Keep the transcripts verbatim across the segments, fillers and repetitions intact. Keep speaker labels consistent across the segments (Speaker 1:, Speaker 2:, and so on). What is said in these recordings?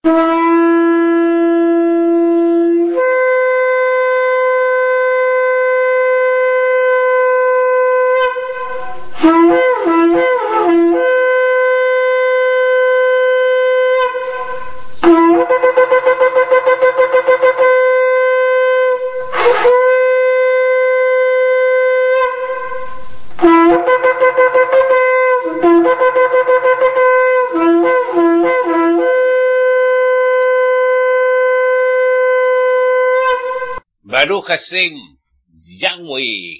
Speaker 1: Baruch Hashem, Yahweh,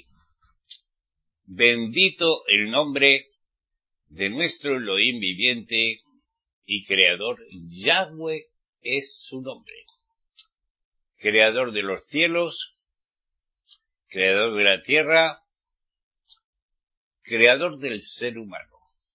Speaker 1: bendito el nombre de nuestro Elohim viviente y creador. Yahweh es su nombre, creador de los cielos, creador de la tierra, creador del ser humano.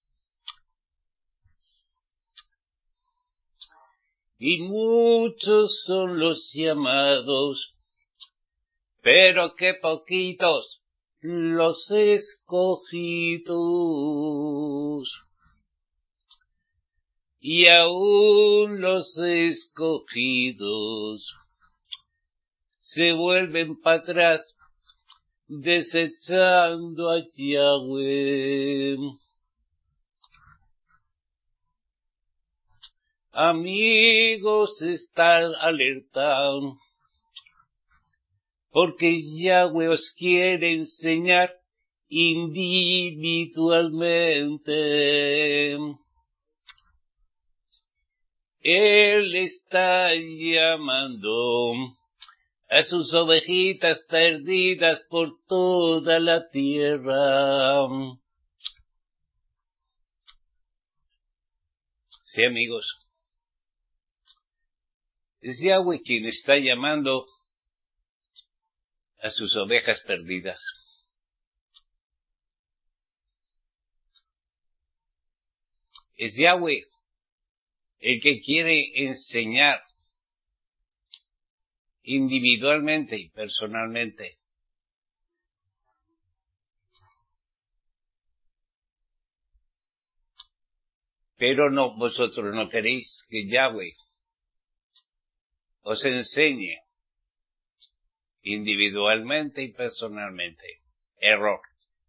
Speaker 1: Y muchos son los llamados, pero qué poquitos los escogidos. Y aún los escogidos se vuelven para atrás, desechando a Yahweh. Amigos, estar alertados, porque Yahweh os quiere enseñar individualmente. Él está llamando a sus ovejitas perdidas por toda la tierra. Sí, amigos, es Yahweh quien está llamando a sus ovejas perdidas. Es Yahweh el que quiere enseñar individualmente y personalmente. Pero no, vosotros no queréis que Yahweh os enseñe individualmente y personalmente. Error.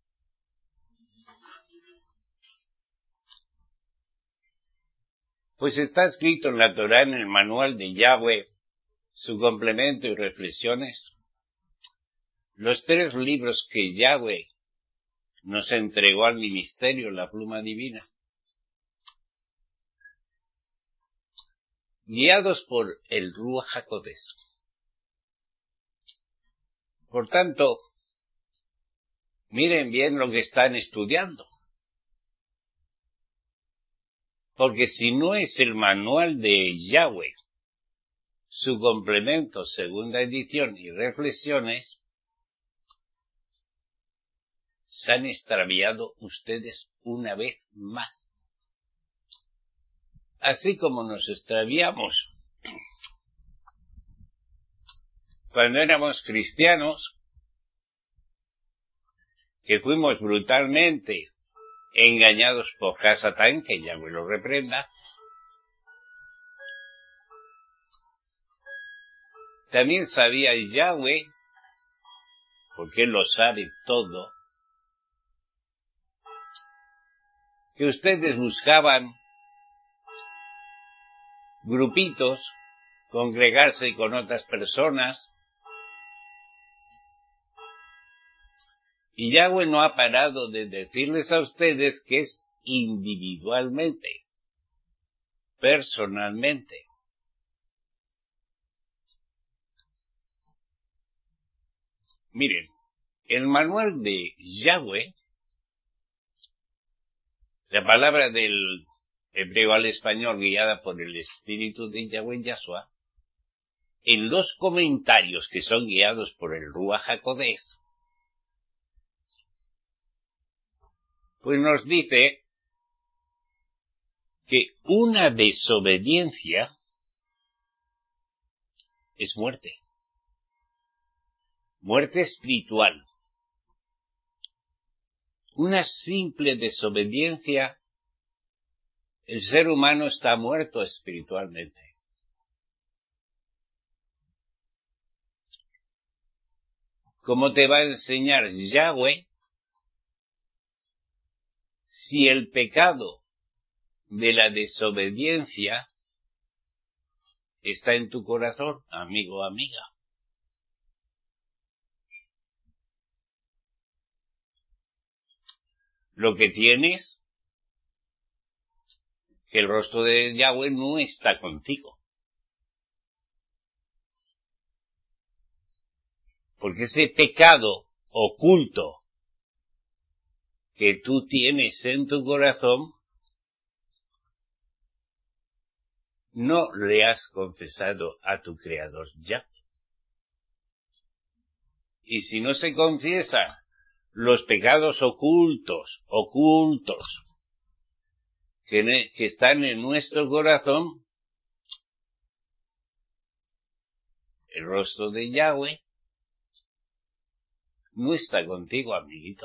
Speaker 1: Pues está escrito en la Torá, en el manual de Yahweh, su complemento y reflexiones, los tres libros que Yahweh nos entregó al ministerio, la pluma divina, guiados por el Ruach HaKodesh. Por tanto, miren bien lo que están estudiando. Porque si no es el manual de Yahweh, su complemento, segunda edición y reflexiones, se han extraviado ustedes una vez más. Así como nos extraviamos cuando éramos cristianos, que fuimos brutalmente engañados por Hasatán, que Yahweh lo reprenda. También sabía Yahweh, porque Él lo sabe todo, que ustedes buscaban grupitos, congregarse con otras personas, y Yahweh no ha parado de decirles a ustedes que es individualmente, personalmente. Miren, el manual de Yahweh, la palabra del hebreo al español guiada por el espíritu de Yahweh Yahshua, en los comentarios que son guiados por el Ruach HaKodesh, pues nos dice que una desobediencia es muerte. Muerte espiritual. Una simple desobediencia, el ser humano está muerto espiritualmente. ¿Cómo te va a enseñar Yahweh si el pecado de la desobediencia está en tu corazón, amigo o amiga? Lo que tienes, que el rostro de Yahweh no está contigo. Porque ese pecado oculto que tú tienes en tu corazón, no le has confesado a tu Creador ya. Y si no se confiesan los pecados ocultos, ocultos, que, ne- que están en nuestro corazón, el rostro de Yahweh no está contigo, amiguito.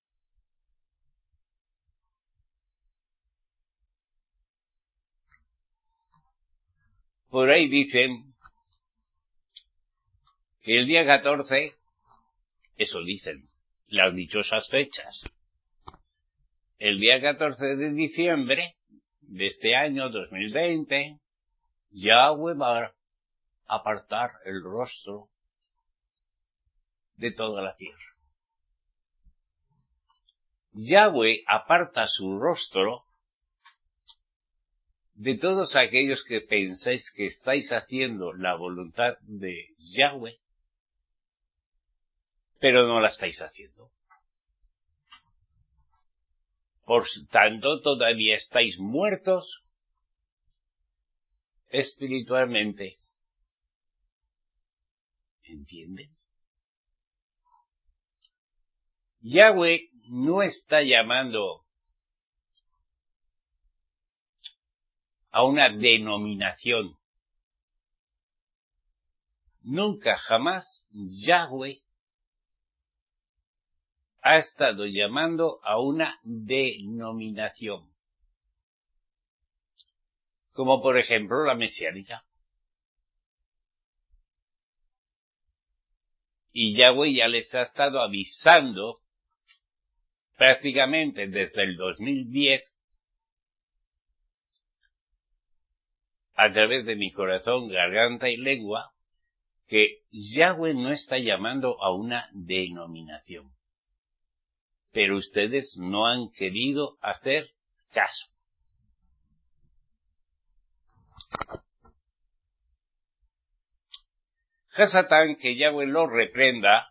Speaker 1: Por ahí dicen que el día catorce, eso dicen, las dichosas fechas, el día catorce de diciembre de este año dos mil veinte, Yahweh va a apartar el rostro de toda la tierra. Yahweh aparta su rostro de todos aquellos que pensáis que estáis haciendo la voluntad de Yahweh, pero no la estáis haciendo. Por tanto, todavía estáis muertos espiritualmente. ¿Entienden? Yahweh no está llamando a una denominación. Nunca jamás Yahweh ha estado llamando a una denominación. Como por ejemplo la mesiánica. Y Yahweh ya les ha estado avisando prácticamente desde el dos mil diez a través de mi corazón, garganta y lengua, que Yahweh no está llamando a una denominación. Pero ustedes no han querido hacer caso. Hasatán, que Yahweh lo reprenda,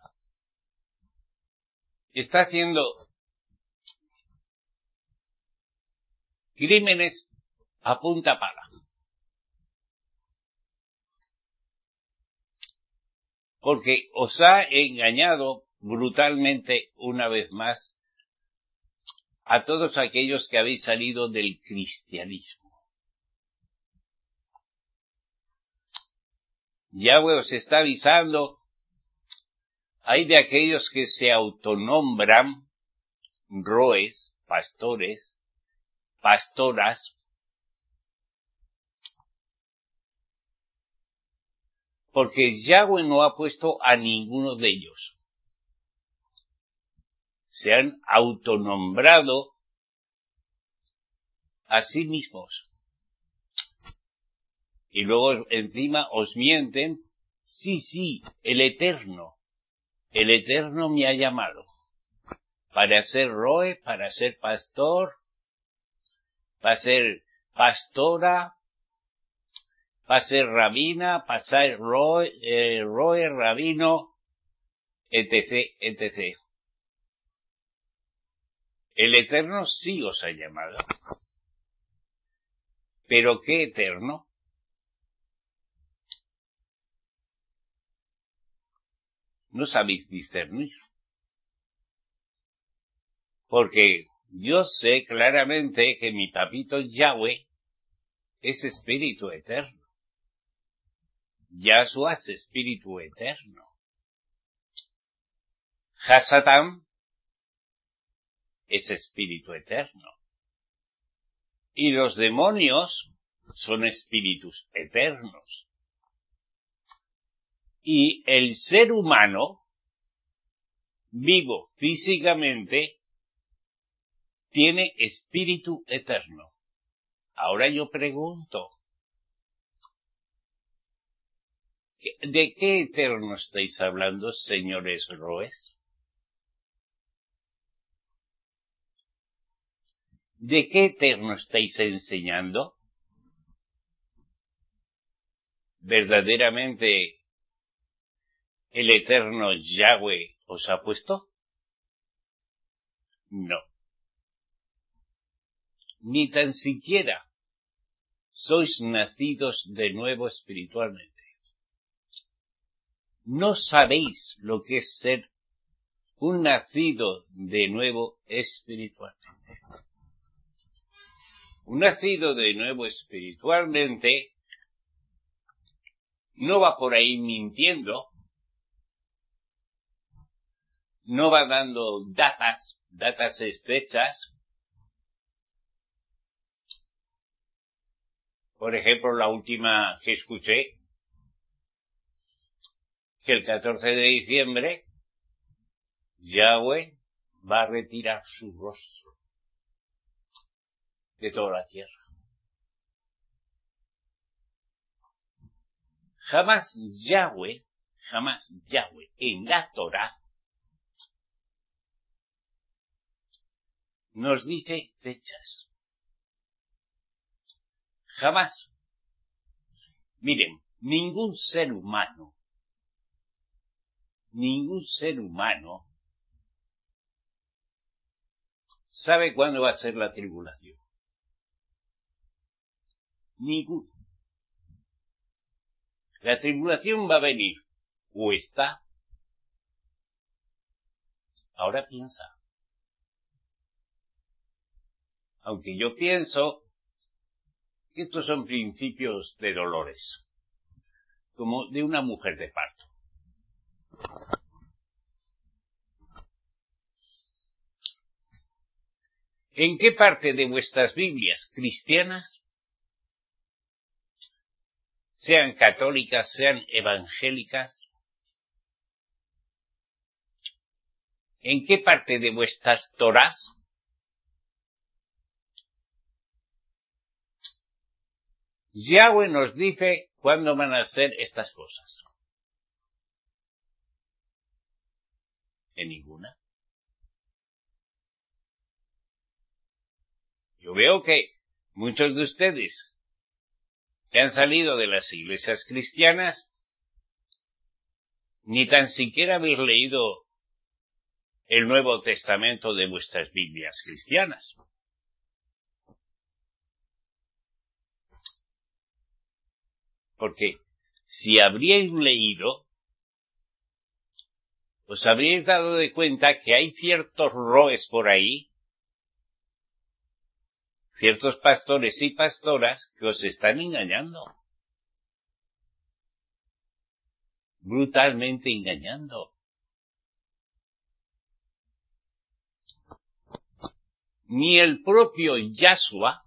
Speaker 1: está haciendo crímenes a punta pala. Porque os ha engañado brutalmente una vez más a todos aquellos que habéis salido del cristianismo. Yahweh os está avisando, hay de aquellos que se autonombran roes, pastores, pastoras, porque Yahweh no ha puesto a ninguno de ellos. Se han autonombrado a sí mismos. Y luego encima os mienten, sí, sí, el Eterno, el Eterno me ha llamado para ser roe, para ser pastor, para ser pastora, para ser rabina, para ser roe, eh, roe rabino, etc, etcétera. El Eterno sí os ha llamado. ¿Pero qué Eterno? No sabéis discernir. Porque yo sé claramente que mi papito Yahweh es espíritu eterno. Yahshua es espíritu eterno. Hasatán es espíritu eterno. Y los demonios son espíritus eternos. Y el ser humano vivo físicamente, tiene espíritu eterno. Ahora yo pregunto, ¿de qué eterno estáis hablando, señores Roes? ¿De qué eterno estáis enseñando? ¿Verdaderamente el eterno Yahweh os ha puesto? No. Ni tan siquiera sois nacidos de nuevo espiritualmente. No sabéis lo que es ser un nacido de nuevo espiritualmente. Un nacido de nuevo espiritualmente no va por ahí mintiendo, no va dando datas, datas estrechas. Por ejemplo, la última que escuché, que el catorce de diciembre Yahweh va a retirar su rostro de toda la tierra. Jamás Yahweh, jamás Yahweh en la Torá nos dice fechas. Jamás. Miren, ningún ser humano, ningún ser humano sabe cuándo va a ser la tribulación. Ninguno. La tribulación va a venir, o está. Ahora piensa. Aunque yo pienso que estos son principios de dolores, como de una mujer de parto. ¿En qué parte de vuestras Biblias cristianas, sean católicas, sean evangélicas, en qué parte de vuestras Torás Yahweh nos dice cuándo van a ser estas cosas? En ninguna. Yo veo que muchos de ustedes que han salido de las iglesias cristianas ni tan siquiera habéis leído el Nuevo Testamento de vuestras Biblias cristianas. Porque si habríais leído, os habríais dado de cuenta que hay ciertos roes por ahí, ciertos pastores y pastoras que os están engañando. Brutalmente engañando. Ni el propio Yahshua,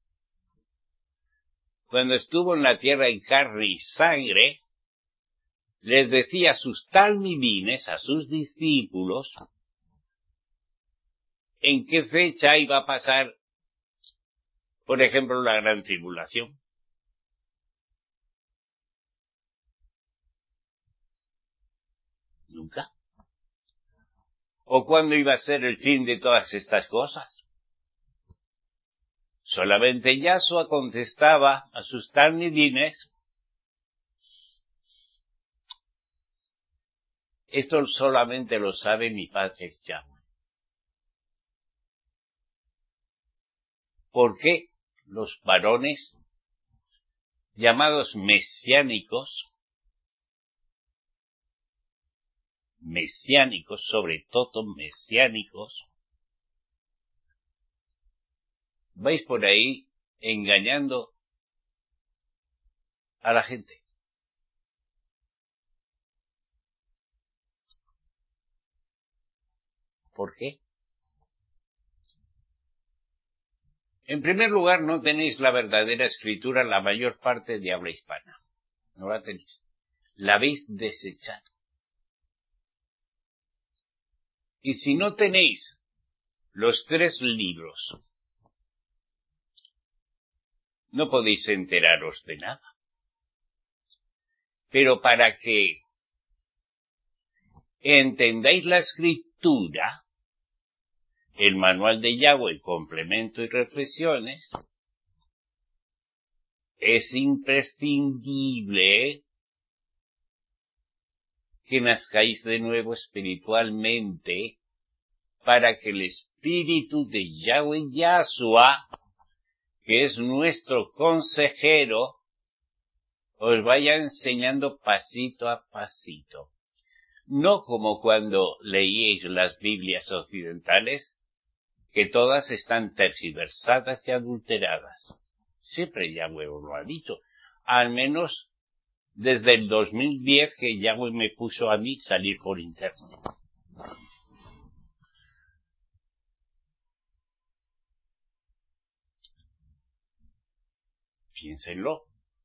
Speaker 1: cuando estuvo en la tierra en carne y sangre, les decía a sus talmidines, a sus discípulos, en qué fecha iba a pasar, por ejemplo, la gran tribulación. Nunca. ¿O cuándo iba a ser el fin de todas estas cosas? Solamente Yahshua contestaba a sus talmidines, esto solamente lo sabe mi Padre Yahweh. ¿Por qué los varones llamados mesiánicos, mesiánicos, sobre todo mesiánicos, vais por ahí engañando a la gente? ¿Por qué? En primer lugar, no tenéis la verdadera escritura en la mayor parte de habla hispana. No la tenéis. La habéis desechado. Y si no tenéis los tres libros, no podéis enteraros de nada. Pero para que entendáis la escritura, el manual de Yahweh, complemento y reflexiones, es imprescindible que nazcáis de nuevo espiritualmente para que el espíritu de Yahweh Yahshua, que es nuestro consejero, os vaya enseñando pasito a pasito. No como cuando leíais las Biblias occidentales, que todas están tergiversadas y adulteradas. Siempre Yahweh os lo ha dicho. Al menos desde el dos mil diez que Yahweh me puso a mí salir por internet. Piénsenlo.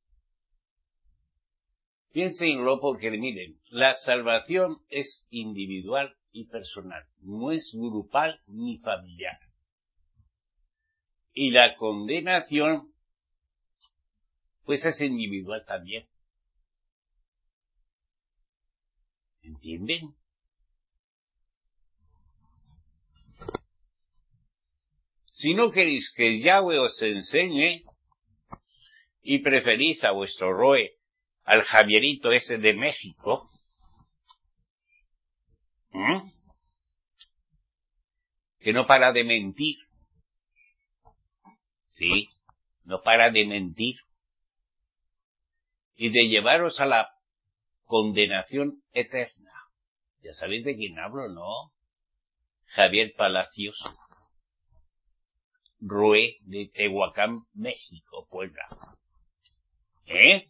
Speaker 1: Piénsenlo porque, miren, la salvación es individual y personal. No es grupal ni familiar. Y la condenación, pues es individual también. ¿Entienden? Si no queréis que Yahweh os enseñe y preferís a vuestro Roe, al Javierito ese de México, ¿eh? que no para de mentir, sí, no para de mentir y de llevaros a la condenación eterna. Ya sabéis de quién hablo, ¿no? Javier Palacios, Roe de Tehuacán, México, Puebla. ¿Eh?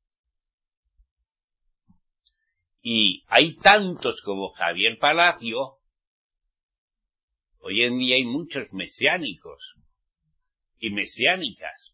Speaker 1: Y hay tantos como Javier Palacio. Hoy en día hay muchos mesiánicos y mesiánicas.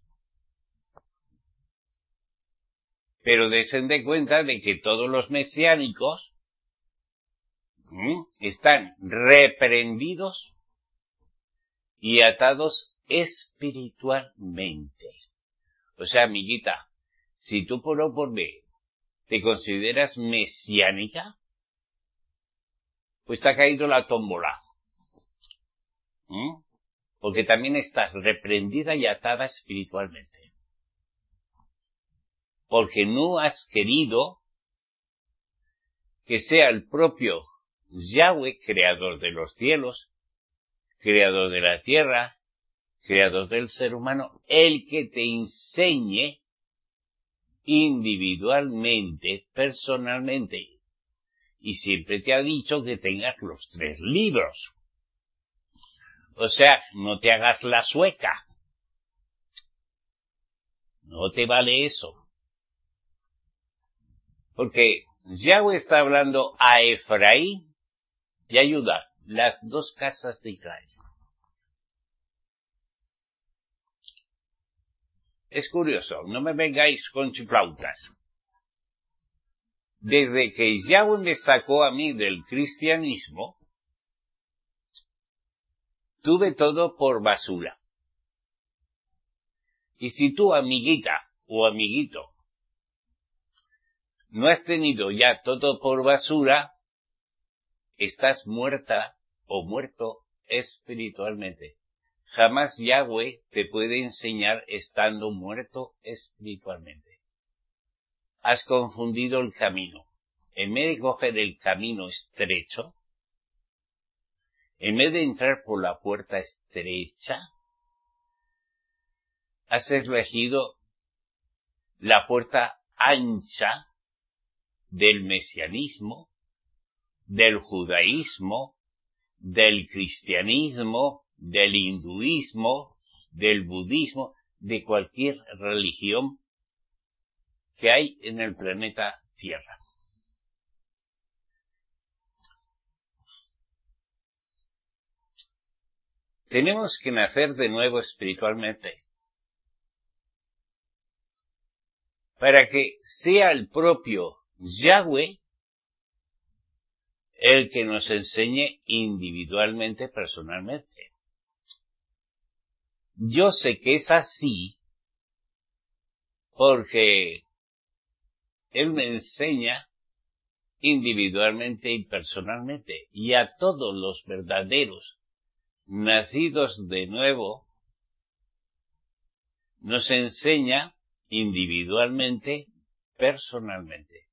Speaker 1: Pero desen de cuenta de que todos los mesiánicos ¿Mm? están reprendidos y atados espiritualmente. O sea, amiguita, si tú por O por B te consideras mesiánica, pues te ha caído la tómbola. ¿Mm? Porque también estás reprendida y atada espiritualmente. Porque no has querido que sea el propio Yahweh, creador de los cielos, creador de la tierra, creador del ser humano, el que te enseñe individualmente, personalmente. Y siempre te ha dicho que tengas los tres libros. O sea, no te hagas la sueca. No te vale eso. Porque Yahweh está hablando a Efraín y a Judá, las dos casas de Israel. Es curioso, no me vengáis con chiflautas. Desde que Yahweh me sacó a mí del cristianismo, tuve todo por basura. Y si tú, amiguita o amiguito, no has tenido ya todo por basura, estás muerta o muerto espiritualmente. Jamás Yahweh te puede enseñar estando muerto espiritualmente. Has confundido el camino. En vez de coger el camino estrecho, en vez de entrar por la puerta estrecha, has elegido la puerta ancha del mesianismo, del judaísmo, del cristianismo, del hinduismo, del budismo, de cualquier religión que hay en el planeta Tierra. Tenemos que nacer de nuevo espiritualmente para que sea el propio Yahweh el que nos enseñe individualmente, personalmente. Yo sé que es así porque Él me enseña individualmente y personalmente, y a todos los verdaderos nacidos de nuevo nos enseña individualmente, personalmente.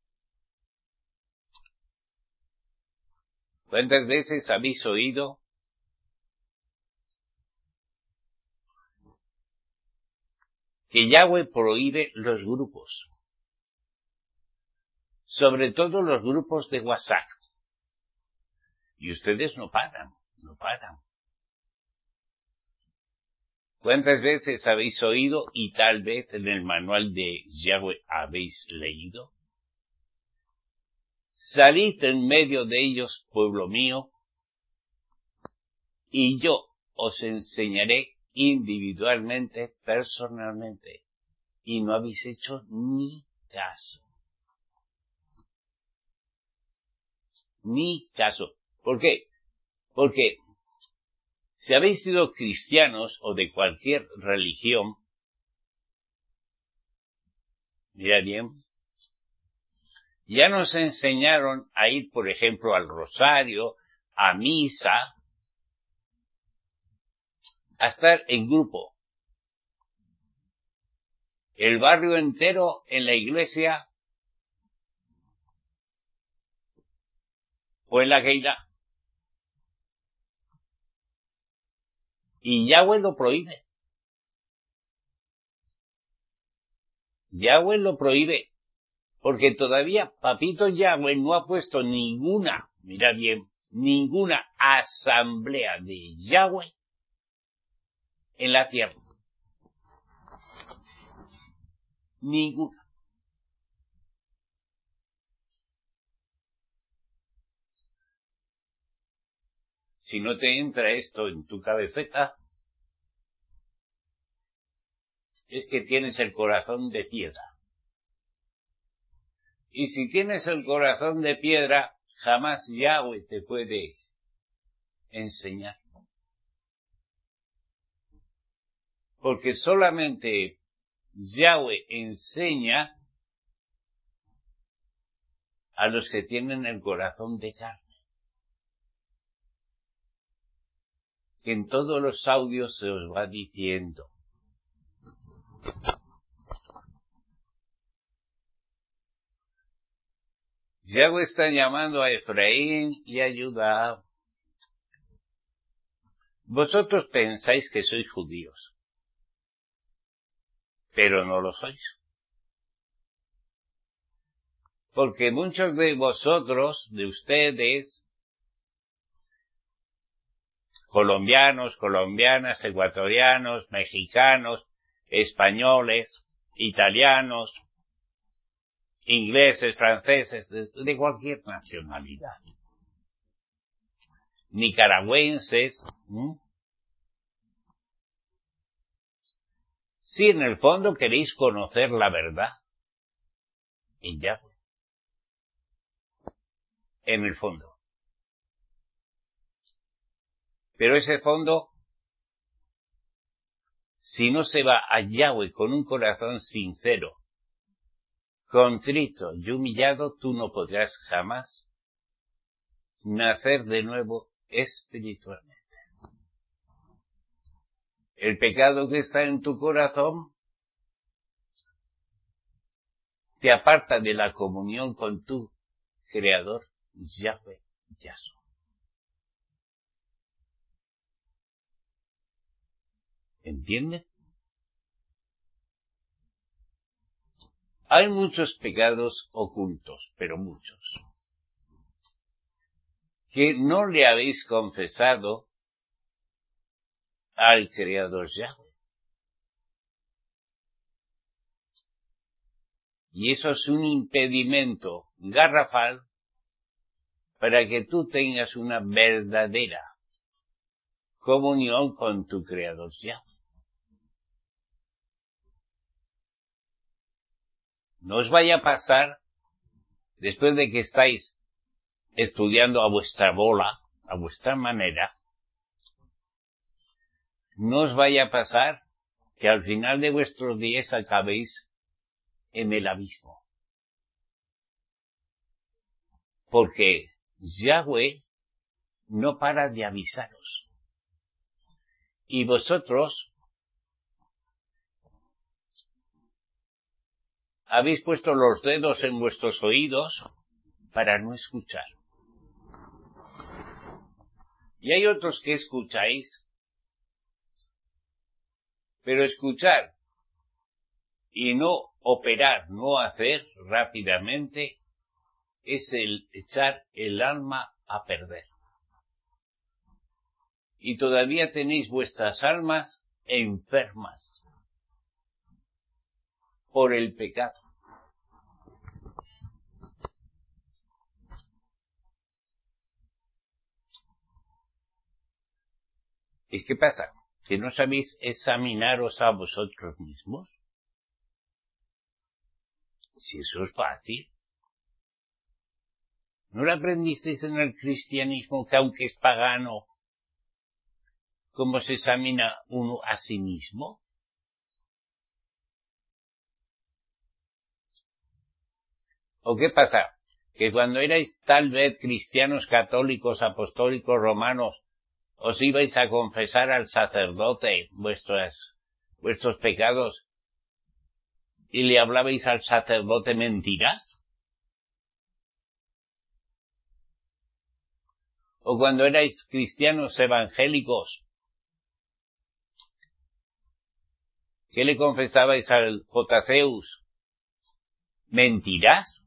Speaker 1: ¿Cuántas veces habéis oído que Yahweh prohíbe los grupos? Sobre todo los grupos de WhatsApp. Y ustedes no paran, no paran. ¿Cuántas veces habéis oído y tal vez en el manual de Yahweh habéis leído? Salid en medio de ellos, pueblo mío, y yo os enseñaré individualmente, personalmente. Y no habéis hecho ni caso. Ni caso. ¿Por qué? Porque si habéis sido cristianos o de cualquier religión, mirad bien, ya nos enseñaron a ir, por ejemplo, al rosario, a misa, a estar en grupo. El barrio entero en la iglesia o en la Keilah. Y Yahweh lo prohíbe. Yahweh lo prohíbe. Porque todavía Papito Yahweh no ha puesto ninguna, mirad bien, ninguna asamblea de Yahweh en la tierra. Ninguna. Si no te entra esto en tu cabeceta, es que tienes el corazón de piedra. Y si tienes el corazón de piedra, jamás Yahweh te puede enseñar. Porque solamente Yahweh enseña a los que tienen el corazón de carne. Que en todos los audios se os va diciendo. Yahweh está llamando a Efraín y a Judá. Vosotros pensáis que sois judíos, pero no lo sois. Porque muchos de vosotros, de ustedes, colombianos, colombianas, ecuatorianos, mexicanos, españoles, italianos, ingleses, franceses, de, de cualquier nacionalidad, nicaragüenses, ¿m? Si en el fondo queréis conocer la verdad, en Yahweh, en el fondo. Pero ese fondo, si no se va a Yahweh con un corazón sincero, contrito y humillado, tú no podrás jamás nacer de nuevo espiritualmente. El pecado que está en tu corazón te aparta de la comunión con tu Creador, Yahweh Yahshua. ¿Entiendes? Hay muchos pecados ocultos, pero muchos, que no le habéis confesado al Creador Yahweh. Y eso es un impedimento garrafal para que tú tengas una verdadera comunión con tu Creador Yahweh. No os vaya a pasar, después de que estáis estudiando a vuestra bola, a vuestra manera, no os vaya a pasar que al final de vuestros días acabéis en el abismo. Porque Yahweh no para de avisaros. Y vosotros habéis puesto los dedos en vuestros oídos para no escuchar. Y hay otros que escucháis, pero escuchar y no operar, no hacer rápidamente, es el echar el alma a perder. Y todavía tenéis vuestras almas enfermas por el pecado. ¿Y qué pasa? ¿Que no sabéis examinaros a vosotros mismos? Si eso es fácil. ¿No lo aprendisteis en el cristianismo que aunque es pagano, cómo se examina uno a sí mismo? ¿O qué pasa? Que cuando erais tal vez cristianos católicos, apostólicos, romanos, os ibais a confesar al sacerdote vuestras, vuestros pecados y le hablabais al sacerdote mentiras? ¿O cuando erais cristianos evangélicos, qué le confesabais al J. Zeus? ¿Mentiras?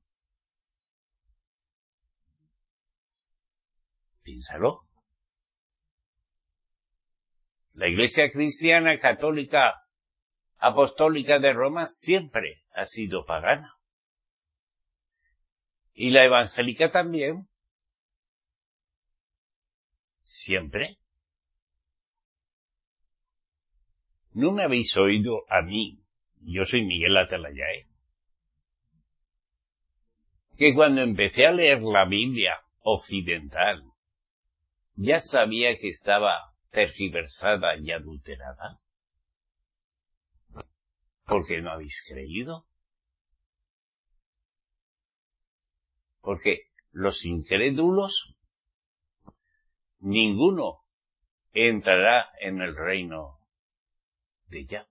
Speaker 1: Piénsalo. La Iglesia cristiana católica apostólica de Roma siempre ha sido pagana. Y la evangélica también. Siempre. ¿No me habéis oído a mí? Yo soy Miguel Atalayae. Que cuando empecé a leer la Biblia occidental, ya sabía que estaba tergiversada y adulterada. ¿Por qué no habéis creído? Porque los incrédulos, ninguno entrará en el reino de Yahweh.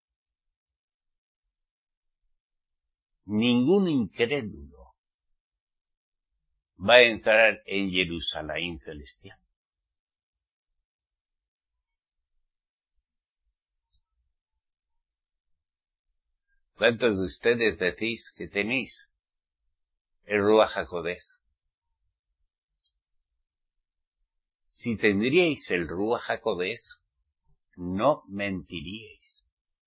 Speaker 1: Ningún incrédulo va a entrar en Jerusalén celestial. ¿Cuántos de ustedes decís que tenéis el Ruach HaKodesh? Si tendríais el Ruach HaKodesh, no mentiríais.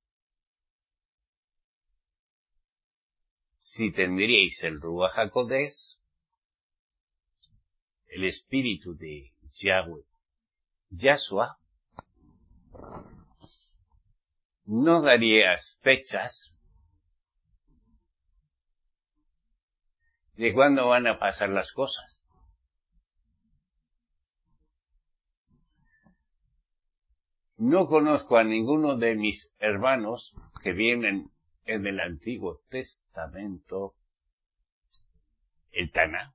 Speaker 1: Si tendríais el Ruach HaKodesh, el espíritu de Yahweh, Yahshua, no darías fechas de cuándo van a pasar las cosas. No conozco a ninguno de mis hermanos que vienen en el Antiguo Testamento, el Taná,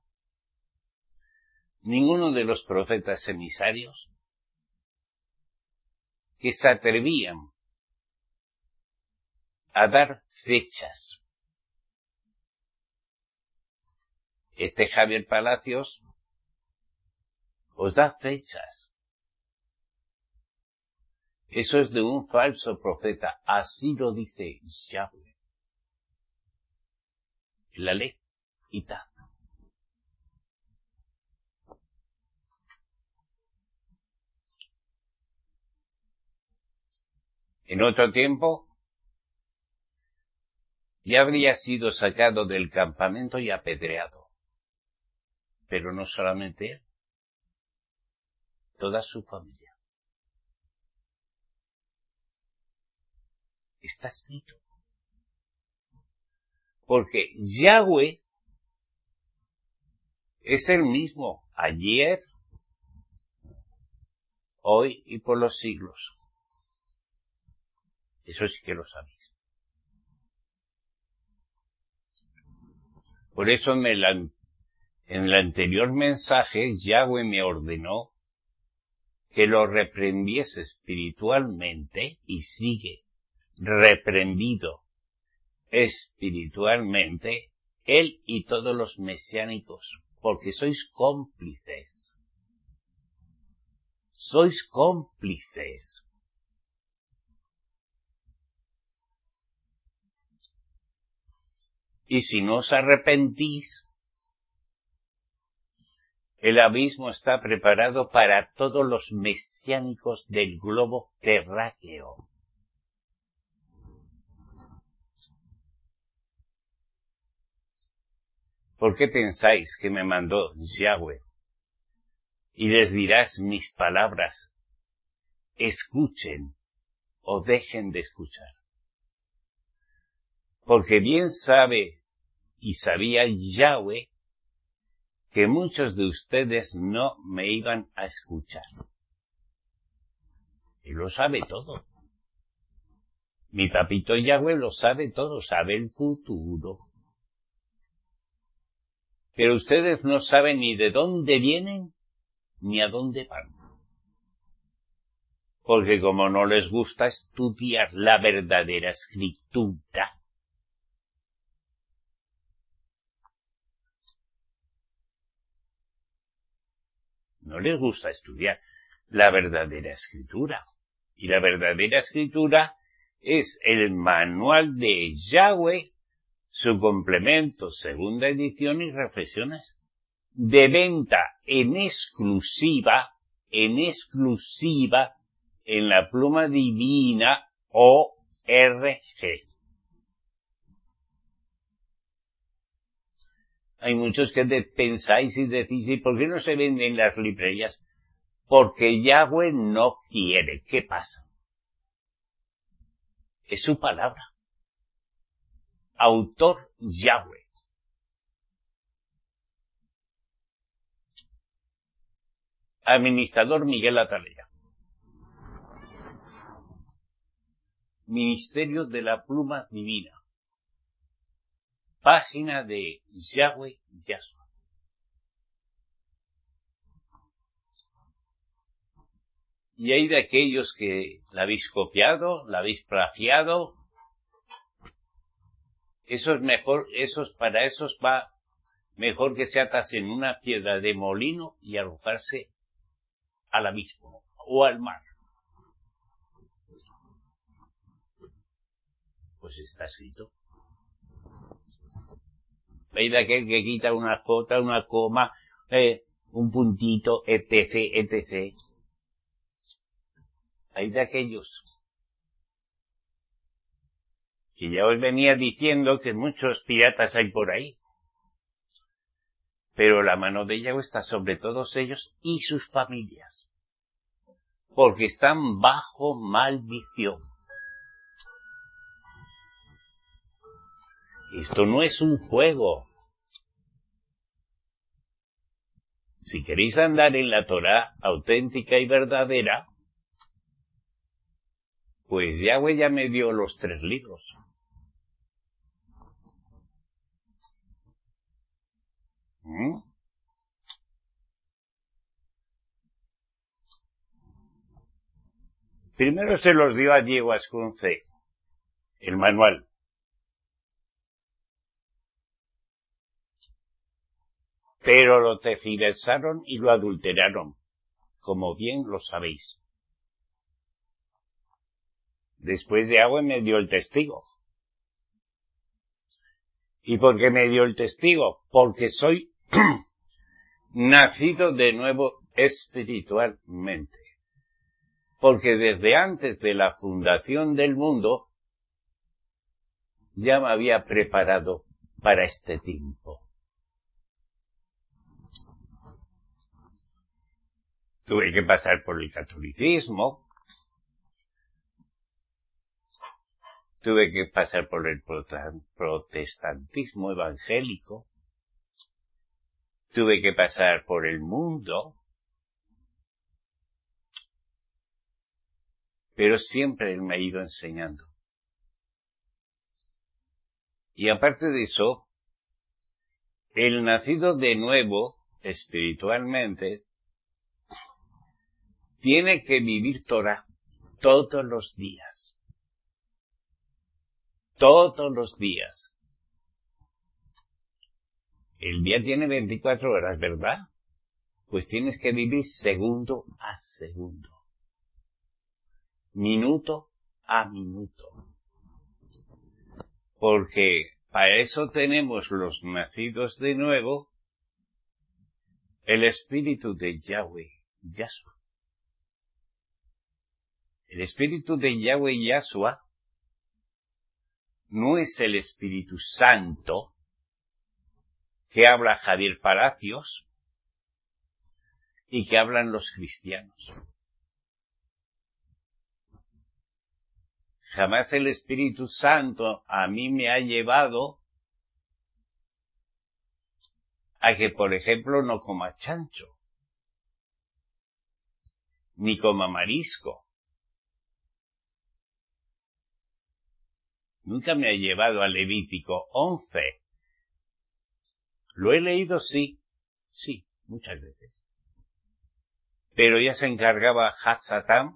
Speaker 1: ninguno de los profetas emisarios que se atrevían a dar fechas. Este Javier Palacios os da fechas. Eso es de un falso profeta. Así lo dice Yahweh. La ley y tal. En otro tiempo, ya habría sido sacado del campamento y apedreado. Pero no solamente él, toda su familia. Está escrito. Porque Yahweh es el mismo ayer, hoy y por los siglos. Eso sí que lo sabéis. Por eso en el, en el anterior mensaje Yahweh me ordenó que lo reprendiese espiritualmente y sigue reprendido espiritualmente él y todos los mesiánicos, porque sois cómplices. Sois cómplices. Y si no os arrepentís, el abismo está preparado para todos los mesiánicos del globo terráqueo. ¿Por qué pensáis que me mandó Yahweh? Y les dirás mis palabras, escuchen o dejen de escuchar. Porque bien sabe y sabía Yahweh que muchos de ustedes no me iban a escuchar. Él lo sabe todo. Mi papito Yahweh lo sabe todo, sabe el futuro. Pero ustedes no saben ni de dónde vienen ni a dónde van. Porque como no les gusta estudiar la verdadera escritura, no les gusta estudiar la verdadera escritura. Y la verdadera escritura es el manual de Yahweh, su complemento, segunda edición y reflexiones, de venta en exclusiva, en exclusiva, en la Pluma Divina O R G. Hay muchos que de, pensáis y decís, ¿y por qué no se venden en las librerías? Porque Yahweh no quiere. ¿Qué pasa? Es su palabra. Autor Yahweh. Administrador Miguel Atalaya. Ministerio de la Pluma Divina. Página de Yahweh Yahshua. Y hay de aquellos que la habéis copiado, la habéis plagiado. Eso es mejor, esos, para esos va mejor que se atasen una piedra de molino y arrojarse al abismo o al mar. Pues está escrito. Hay de aquel que quita una jota, una coma, eh, un puntito, etc, etcétera. Hay de aquellos que ya os venía diciendo que muchos piratas hay por ahí. Pero la mano de Yahweh está sobre todos ellos y sus familias. Porque están bajo maldición. Esto no es un juego. Si queréis andar en la Torá auténtica y verdadera, pues Yahweh ya me dio los tres libros. ¿Mm? Primero se los dio a Diego Ascunce, el manual. Pero lo tergiversaron y lo adulteraron, como bien lo sabéis. Después de Yahweh me dio el testigo. ¿Y por qué me dio el testigo? Porque soy nacido de nuevo espiritualmente. Porque desde antes de la fundación del mundo ya me había preparado para este tiempo. Tuve que pasar por el catolicismo, tuve que pasar por el protestantismo evangélico, tuve que pasar por el mundo, pero siempre Él me ha ido enseñando. Y aparte de eso, el nacido de nuevo, espiritualmente, tiene que vivir Torah todos los días. Todos los días. El día tiene veinticuatro horas, ¿verdad? Pues tienes que vivir segundo a segundo. Minuto a minuto. Porque para eso tenemos los nacidos de nuevo el espíritu de Yahweh, Yahshua. El espíritu de Yahweh, Yahshua, no es el Espíritu Santo que habla Javier Palacios y que hablan los cristianos. Jamás el Espíritu Santo a mí me ha llevado a que, por ejemplo, no coma chancho, ni coma marisco. Nunca me ha llevado a Levítico once. Lo he leído, sí, sí, muchas veces. Pero ya se encargaba Hasatán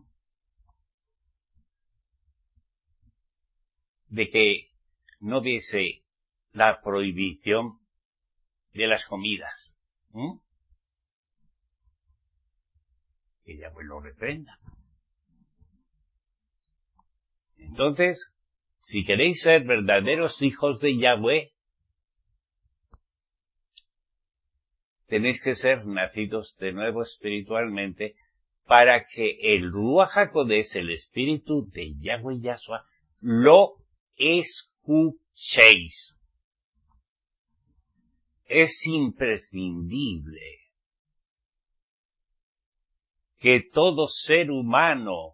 Speaker 1: de que no viese la prohibición de las comidas. ¿Mm? Que Yahweh lo reprenda. Entonces, si queréis ser verdaderos hijos de Yahweh, tenéis que ser nacidos de nuevo espiritualmente para que el Ruach HaKodesh, el espíritu de Yahweh Yahshua, lo escuchéis. Es imprescindible que todo ser humano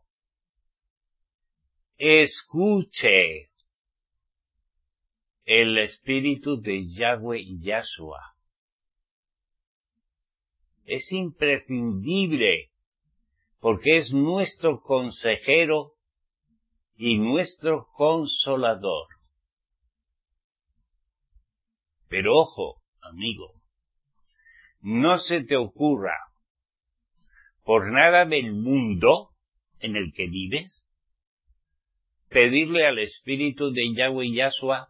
Speaker 1: escuche el espíritu de Yahweh Yahshua. Es imprescindible porque es nuestro consejero y nuestro consolador. Pero ojo, amigo, no se te ocurra, por nada del mundo en el que vives, pedirle al Espíritu de Yahweh Yahshua,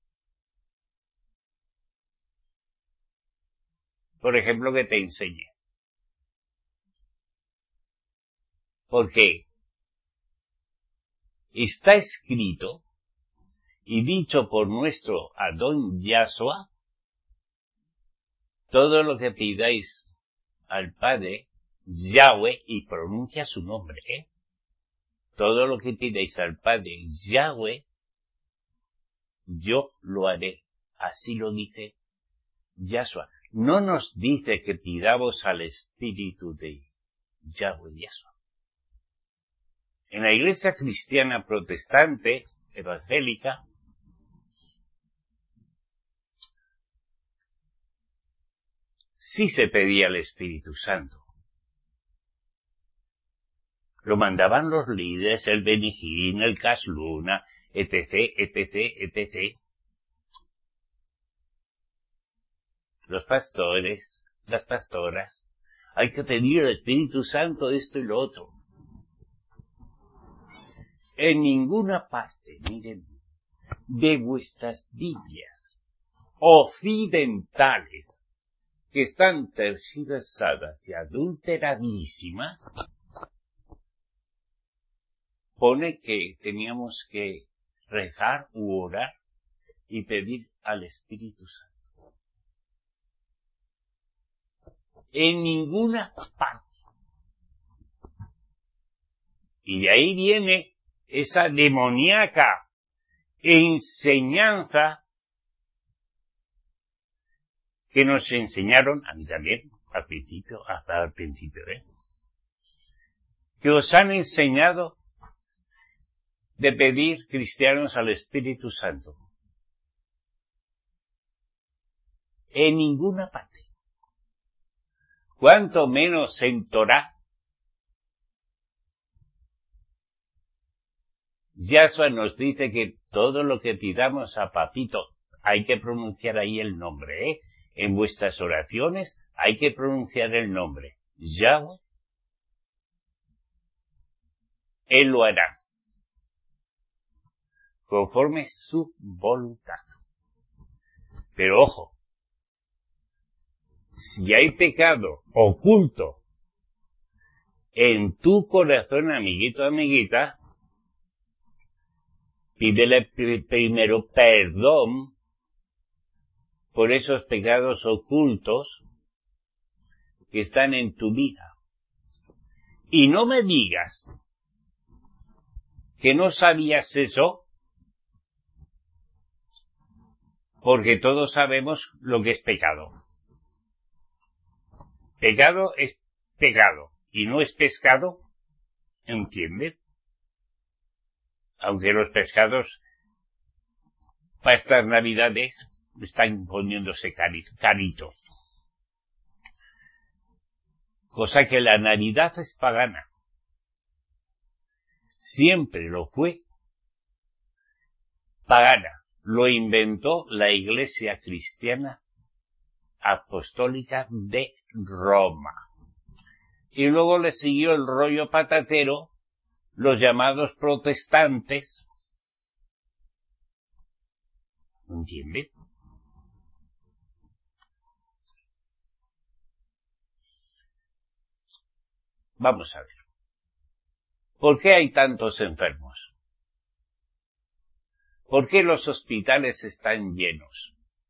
Speaker 1: por ejemplo, que te enseñe. Porque está escrito y dicho por nuestro Adón Yahshua, todo lo que pidáis al Padre, Yahweh, y pronuncia su nombre, ¿eh? Todo lo que pidáis al Padre, Yahweh, yo lo haré. Así lo dice Yahshua. No nos dice que pidamos al Espíritu de Yahweh Yahshua. En la iglesia cristiana protestante, evangélica, sí se pedía el Espíritu Santo. Lo mandaban los líderes, el Benijín, el Casluna, etc, etc, etcétera. Los pastores, las pastoras. Hay que pedir el Espíritu Santo esto y lo otro. En ninguna parte, miren, de vuestras Biblias occidentales, que están tergiversadas y adulteradísimas, pone que teníamos que rezar u orar y pedir al Espíritu Santo. En ninguna parte. Y de ahí viene esa demoníaca enseñanza que nos enseñaron, a mí también, al principio, hasta al principio, ¿eh? Que os han enseñado de pedir cristianos al Espíritu Santo. En ninguna parte. cuánto menos en Torá. Yahshua nos dice que todo lo que pidamos a Papito, hay que pronunciar ahí el nombre, ¿eh? En vuestras oraciones hay que pronunciar el nombre. Yahweh, Él lo hará, conforme su voluntad. Pero ojo, si hay pecado oculto en tu corazón, amiguito, amiguita, pídele primero perdón por esos pecados ocultos que están en tu vida. Y no me digas que no sabías eso, porque todos sabemos lo que es pecado. Pecado es pecado, y no es pescado, ¿entiendes? Aunque los pescados para estas navidades están poniéndose carito, carito. Cosa que la Navidad es pagana. Siempre lo fue pagana. Lo inventó la Iglesia Cristiana Apostólica de Roma. Y luego le siguió el rollo patatero, los llamados protestantes. ¿Entiendes? Vamos a ver. ¿Por qué hay tantos enfermos? ¿Por qué los hospitales están llenos?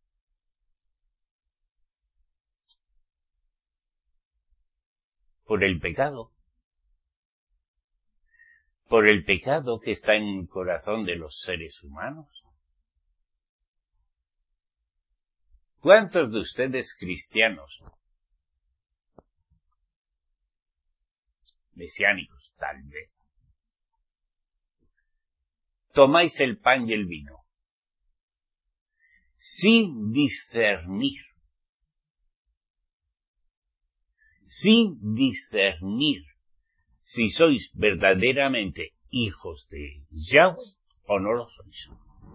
Speaker 1: Por el pecado. Por el pecado que está en el corazón de los seres humanos. ¿Cuántos de ustedes cristianos, mesiánicos tal vez, tomáis el pan y el vino sin discernir, sin discernir si sois verdaderamente hijos de Yahweh o no lo sois?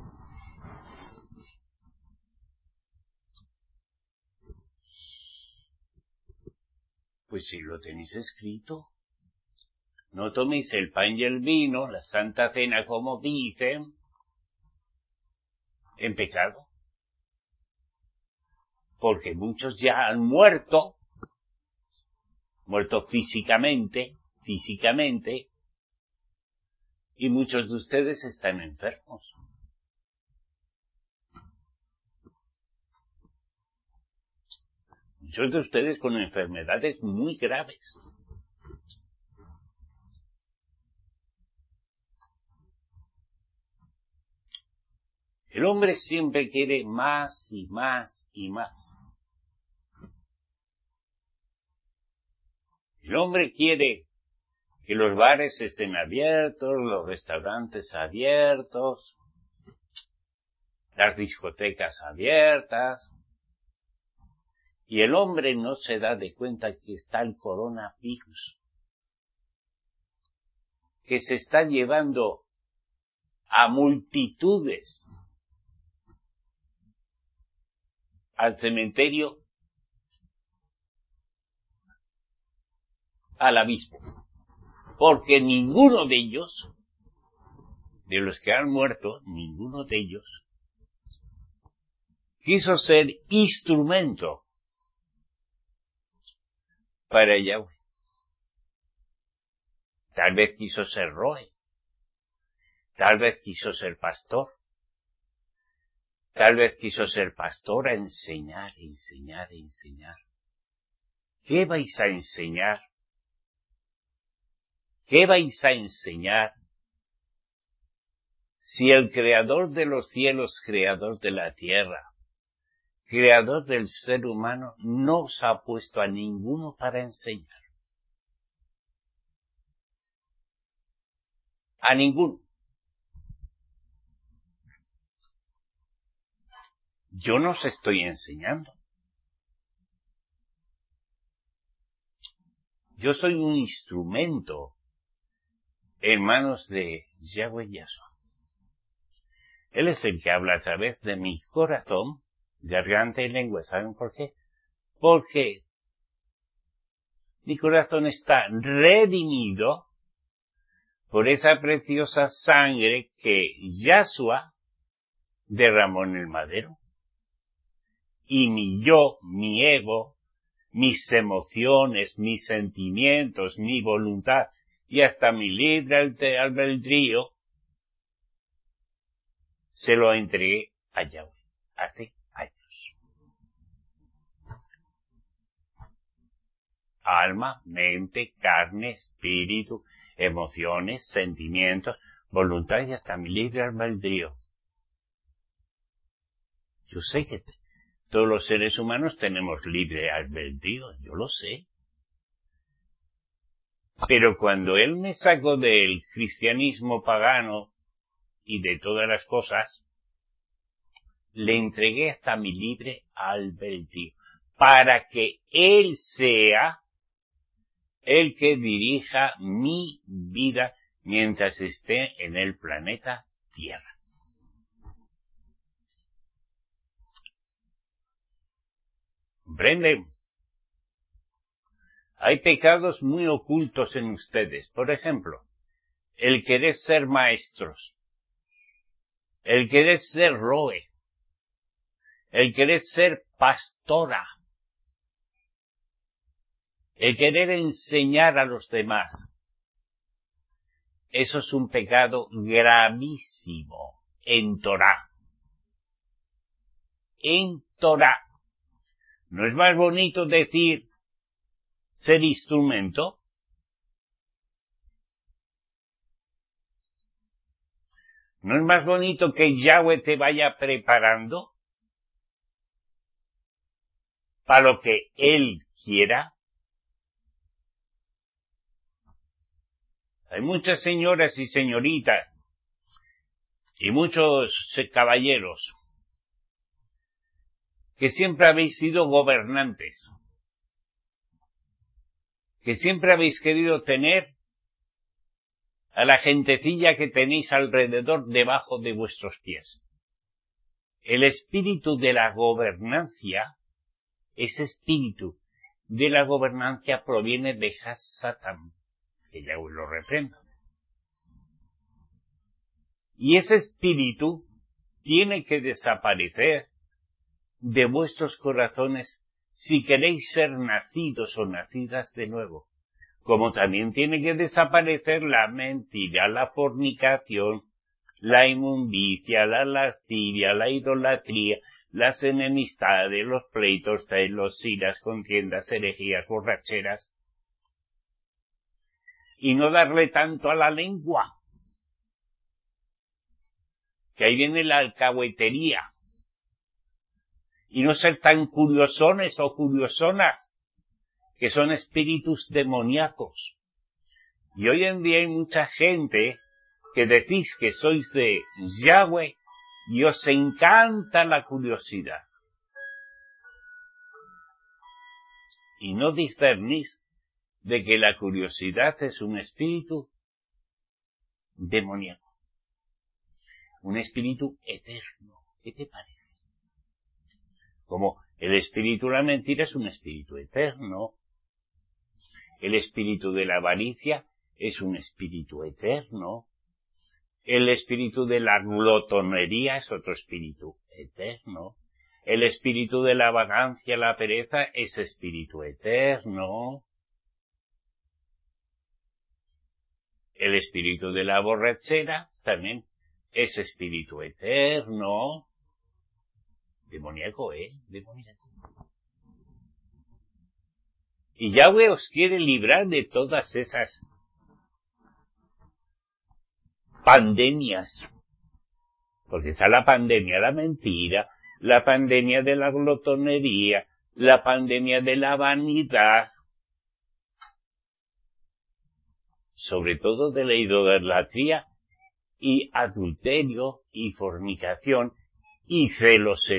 Speaker 1: Pues si lo tenéis escrito, no toméis el pan y el vino, la Santa Cena como dicen, en pecado. Porque muchos ya han muerto, muerto físicamente, físicamente, y muchos de ustedes están enfermos. Muchos de ustedes con enfermedades muy graves. El hombre siempre quiere más y más y más. El hombre quiere que los bares estén abiertos, los restaurantes abiertos, las discotecas abiertas. Y el hombre no se da de cuenta que está el coronavirus, que se está llevando a multitudes al cementerio, al abismo. Porque ninguno de ellos, de los que han muerto, ninguno de ellos, quiso ser instrumento para Yahweh. Tal vez quiso ser roe, tal vez quiso ser pastor, tal vez quiso ser pastor a enseñar, enseñar, enseñar. ¿Qué vais a enseñar? ¿Qué vais a enseñar si el creador de los cielos, creador de la tierra, creador del ser humano, no os ha puesto a ninguno para enseñar? A ninguno. Yo no os estoy enseñando. Yo soy un instrumento en manos de Yahweh Yahshua. Él es el que habla a través de mi corazón, garganta y lengua. ¿Saben por qué? Porque mi corazón está redimido por esa preciosa sangre que Yahshua derramó en el madero. Y mi yo, mi ego, mis emociones, mis sentimientos, mi voluntad y hasta mi libre albedrío se lo entregué a Yahweh hace años. Alma, mente, carne, espíritu, emociones, sentimientos, voluntad y hasta mi libre albedrío. Yo sé que todos los seres humanos tenemos libre albedrío, yo lo sé. Pero cuando Él me sacó del cristianismo pagano y de todas las cosas, le entregué hasta mi libre albedrío, para que Él sea el que dirija mi vida mientras esté en el planeta Tierra. ¿Comprenden? Hay pecados muy ocultos en ustedes. Por ejemplo, el querer ser maestros, el querer ser roe, el querer ser pastora, el querer enseñar a los demás. Eso es un pecado gravísimo en Torá. En Torá. ¿No es más bonito decir ser instrumento? ¿No es más bonito que Yahweh te vaya preparando para lo que Él quiera? Hay muchas señoras y señoritas y muchos caballeros que siempre habéis sido gobernantes, que siempre habéis querido tener a la gentecilla que tenéis alrededor debajo de vuestros pies. El espíritu de la gobernancia, ese espíritu de la gobernancia proviene de Hasatán, que ya os lo reprendo. Y ese espíritu tiene que desaparecer de vuestros corazones si queréis ser nacidos o nacidas de nuevo. Como también tiene que desaparecer la mentira, la fornicación, la inmundicia, la lascivia, la idolatría, las enemistades, los pleitos, celos, iras, contiendas, herejías, borracheras. Y no darle tanto a la lengua, que ahí viene la alcahuetería. Y no ser tan curiosones o curiosonas, que son espíritus demoníacos. Y hoy en día hay mucha gente que decís que sois de Yahweh y os encanta la curiosidad. Y no discernís de que la curiosidad es un espíritu demoníaco. Un espíritu eterno. ¿Qué te parece? Como el espíritu de la mentira es un espíritu eterno. El espíritu de la avaricia es un espíritu eterno. El espíritu de la glotonería es otro espíritu eterno. El espíritu de la vagancia, la pereza, es espíritu eterno. El espíritu de la borrachera también es espíritu eterno. Demoníaco, ¿eh? Demoníaco. Y Yahweh os quiere librar de todas esas pandemias. Porque está la pandemia de la mentira, la pandemia de la glotonería, la pandemia de la vanidad, sobre todo de la idolatría y adulterio y fornicación y celos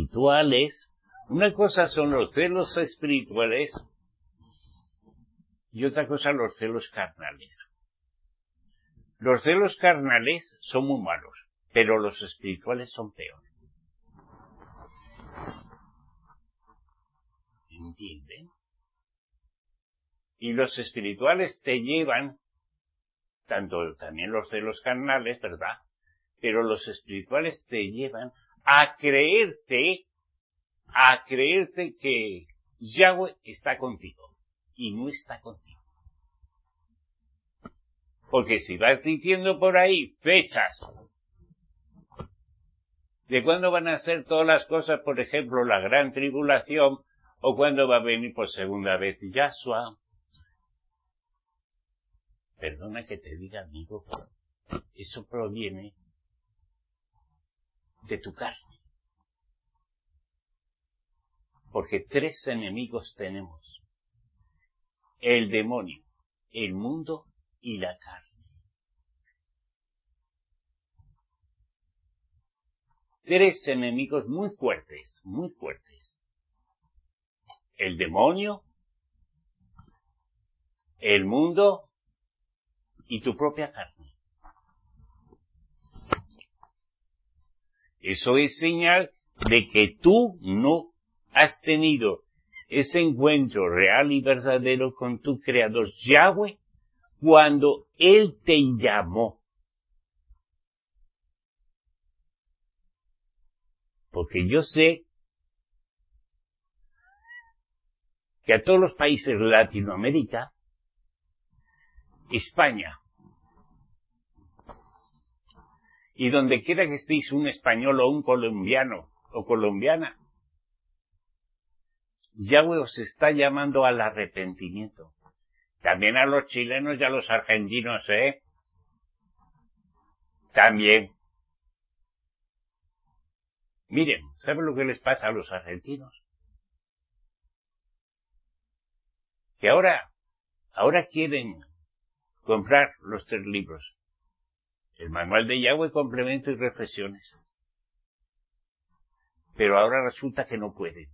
Speaker 1: espirituales. Una cosa son los celos espirituales y otra cosa los celos carnales. Los celos carnales son muy malos, pero los espirituales son peores. ¿Entienden? Y los espirituales te llevan, tanto también los celos carnales, ¿verdad? Pero los espirituales te llevan a creerte, a creerte que Yahweh está contigo y no está contigo. Porque si vas diciendo por ahí fechas de cuándo van a ser todas las cosas, por ejemplo, la gran tribulación, o cuándo va a venir por segunda vez Yahshua, perdona que te diga, amigo, eso proviene de tu carne. Porque tres enemigos tenemos: el demonio, el mundo y la carne. Tres enemigos muy fuertes, muy fuertes. El demonio, el mundo y tu propia carne. Eso es señal de que tú no has tenido ese encuentro real y verdadero con tu Creador Yahweh cuando Él te llamó. Porque yo sé que a todos los países de Latinoamérica, España, y donde quiera que estéis, un español o un colombiano o colombiana, Yahweh os está llamando al arrepentimiento. También a los chilenos y a los argentinos, ¿eh? También. Miren, ¿saben lo que les pasa a los argentinos? Que ahora, ahora quieren comprar los tres libros. El manual de Yahweh, complemento y reflexiones. Pero ahora resulta que no pueden.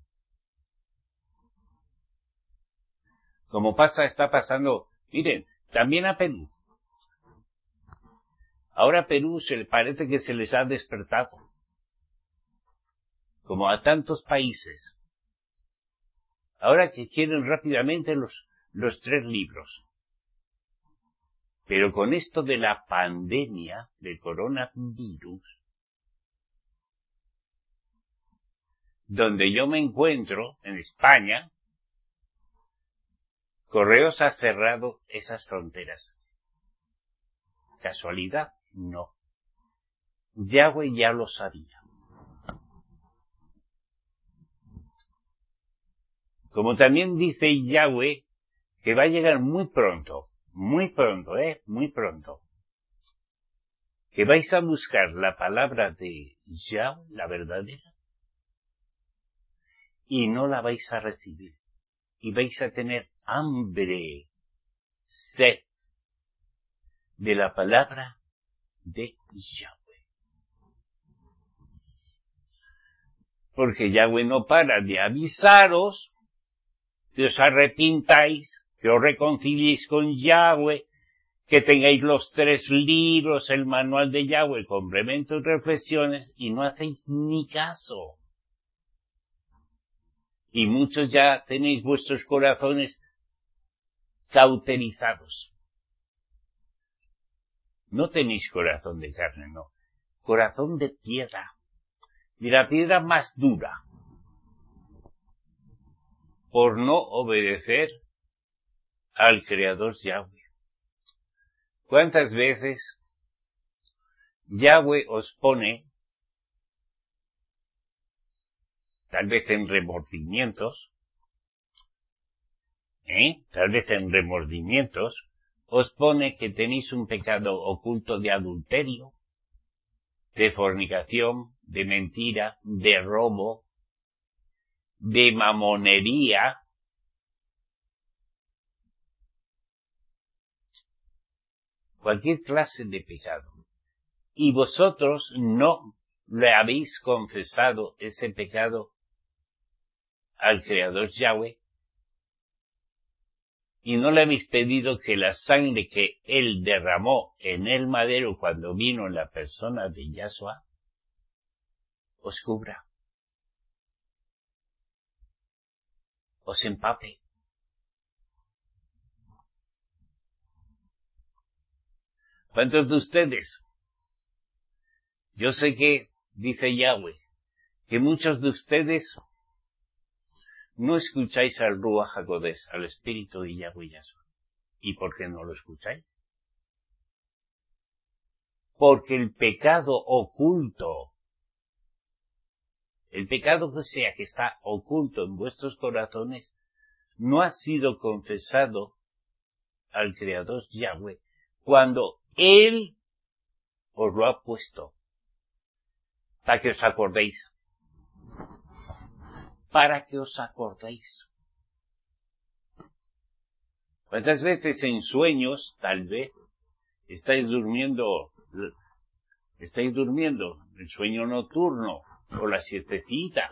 Speaker 1: Como pasa, está pasando, miren, también a Perú. Ahora a Perú se parece que se les ha despertado. Como a tantos países. Ahora que quieren rápidamente los, los tres libros. Pero con esto de la pandemia del coronavirus, donde yo me encuentro, en España, Correos ha cerrado esas fronteras. ¿Casualidad? No. Yahweh ya lo sabía. Como también dice Yahweh que va a llegar muy pronto, muy pronto, eh, muy pronto, que vais a buscar la palabra de Yahweh, la verdadera, y no la vais a recibir. Y vais a tener hambre, sed de la palabra de Yahweh. Porque Yahweh no para de avisaros que os arrepintáis, que os reconciliéis con Yahweh, que tengáis los tres libros, el manual de Yahweh, complementos y reflexiones, y no hacéis ni caso. Y muchos ya tenéis vuestros corazones cauterizados. No tenéis corazón de carne, no. Corazón de piedra. Y la piedra más dura. Por no obedecer al Creador Yahweh. ¿Cuántas veces Yahweh os pone, tal vez en remordimientos, ¿eh? tal vez en remordimientos, os pone que tenéis un pecado oculto de adulterio, de fornicación, de mentira, de robo, de mamonería, cualquier clase de pecado. Y vosotros no le habéis confesado ese pecado al Creador Yahweh. y no le habéis pedido que la sangre que él derramó en el madero cuando vino en la persona de Yahshua os cubra, os empape. ¿Cuántos de ustedes? Yo sé que, dice Yahweh, que muchos de ustedes no escucháis al Ruach HaKodesh, al Espíritu de Yahweh Yahshua. ¿Y por qué no lo escucháis? Porque el pecado oculto, el pecado que sea que está oculto en vuestros corazones, no ha sido confesado al Creador Yahweh cuando Él os lo ha puesto, para que os acordéis. Para que os acordéis. ¿Cuántas veces en sueños, tal vez, estáis durmiendo, estáis durmiendo, el sueño nocturno, o la siestecita,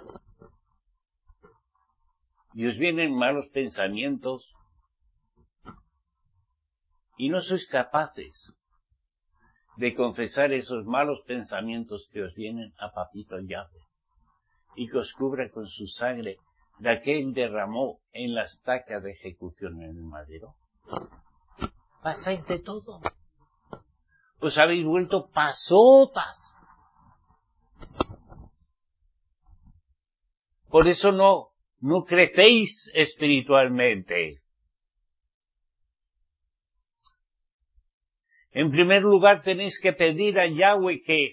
Speaker 1: y os vienen malos pensamientos, y no sois capaces de confesar esos malos pensamientos que os vienen a Papito Yahweh, y que os cubra con su sangre, la que él derramó en la estaca de ejecución en el madero? Pasáis de todo. Os habéis vuelto pasotas. Por eso no, no crecéis espiritualmente. En primer lugar tenéis que pedir a Yahweh que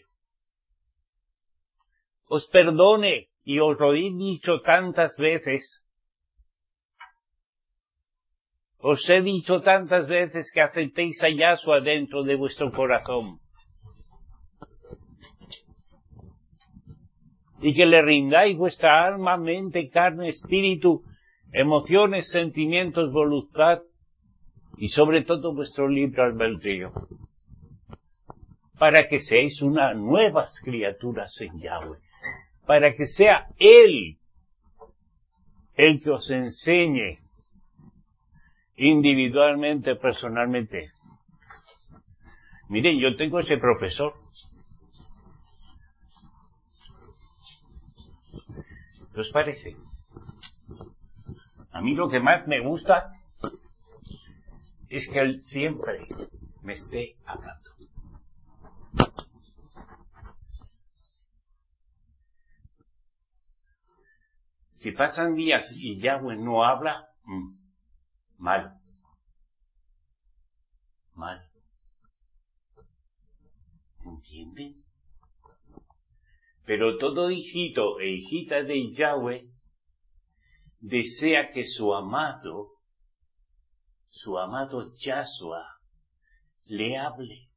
Speaker 1: os perdone, y os lo he dicho tantas veces. Os he dicho tantas veces que aceptéis a Yahshua dentro de vuestro corazón. Y que le rindáis vuestra alma, mente, carne, espíritu, emociones, sentimientos, voluntad, y sobre todo vuestro libre albedrío, para que seáis unas nuevas criaturas en Yahweh, para que sea Él el que os enseñe individualmente, personalmente. Miren, yo tengo ese profesor. ¿Qué os parece? A mí lo que más me gusta es que él siempre me esté hablando. Si pasan días y Yahweh no habla, mmm, mal. Mal. ¿Entienden? Pero todo hijito e hijita de Yahweh desea que su amado, su amado Yahshua, le hable,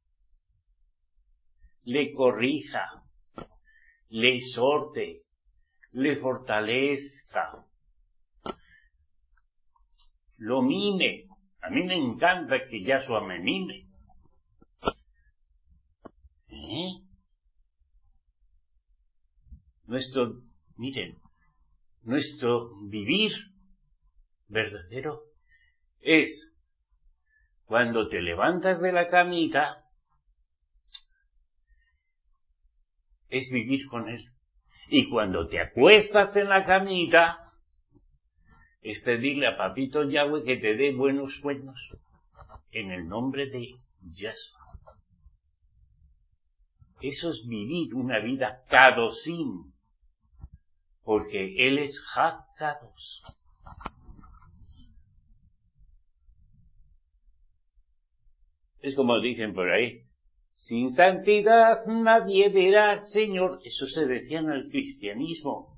Speaker 1: le corrija, le exhorte, le fortalezca, lo mime. A mí me encanta que Yahshua me mime. ¿Eh? Nuestro, miren, nuestro vivir verdadero es cuando te levantas de la camita, es vivir con Él. Y cuando te acuestas en la camita, es pedirle a Papito Yahweh que te dé buenos sueños en el nombre de Yahshua. Eso es vivir una vida kadosim, porque Él es Ha-Kadosh. Es como dicen por ahí, sin santidad nadie verá al Señor. Eso se decía en el cristianismo.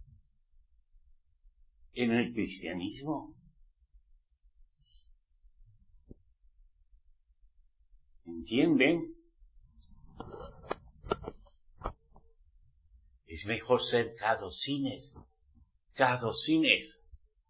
Speaker 1: En el cristianismo. ¿Entienden? Es mejor ser cadocines, cadocines.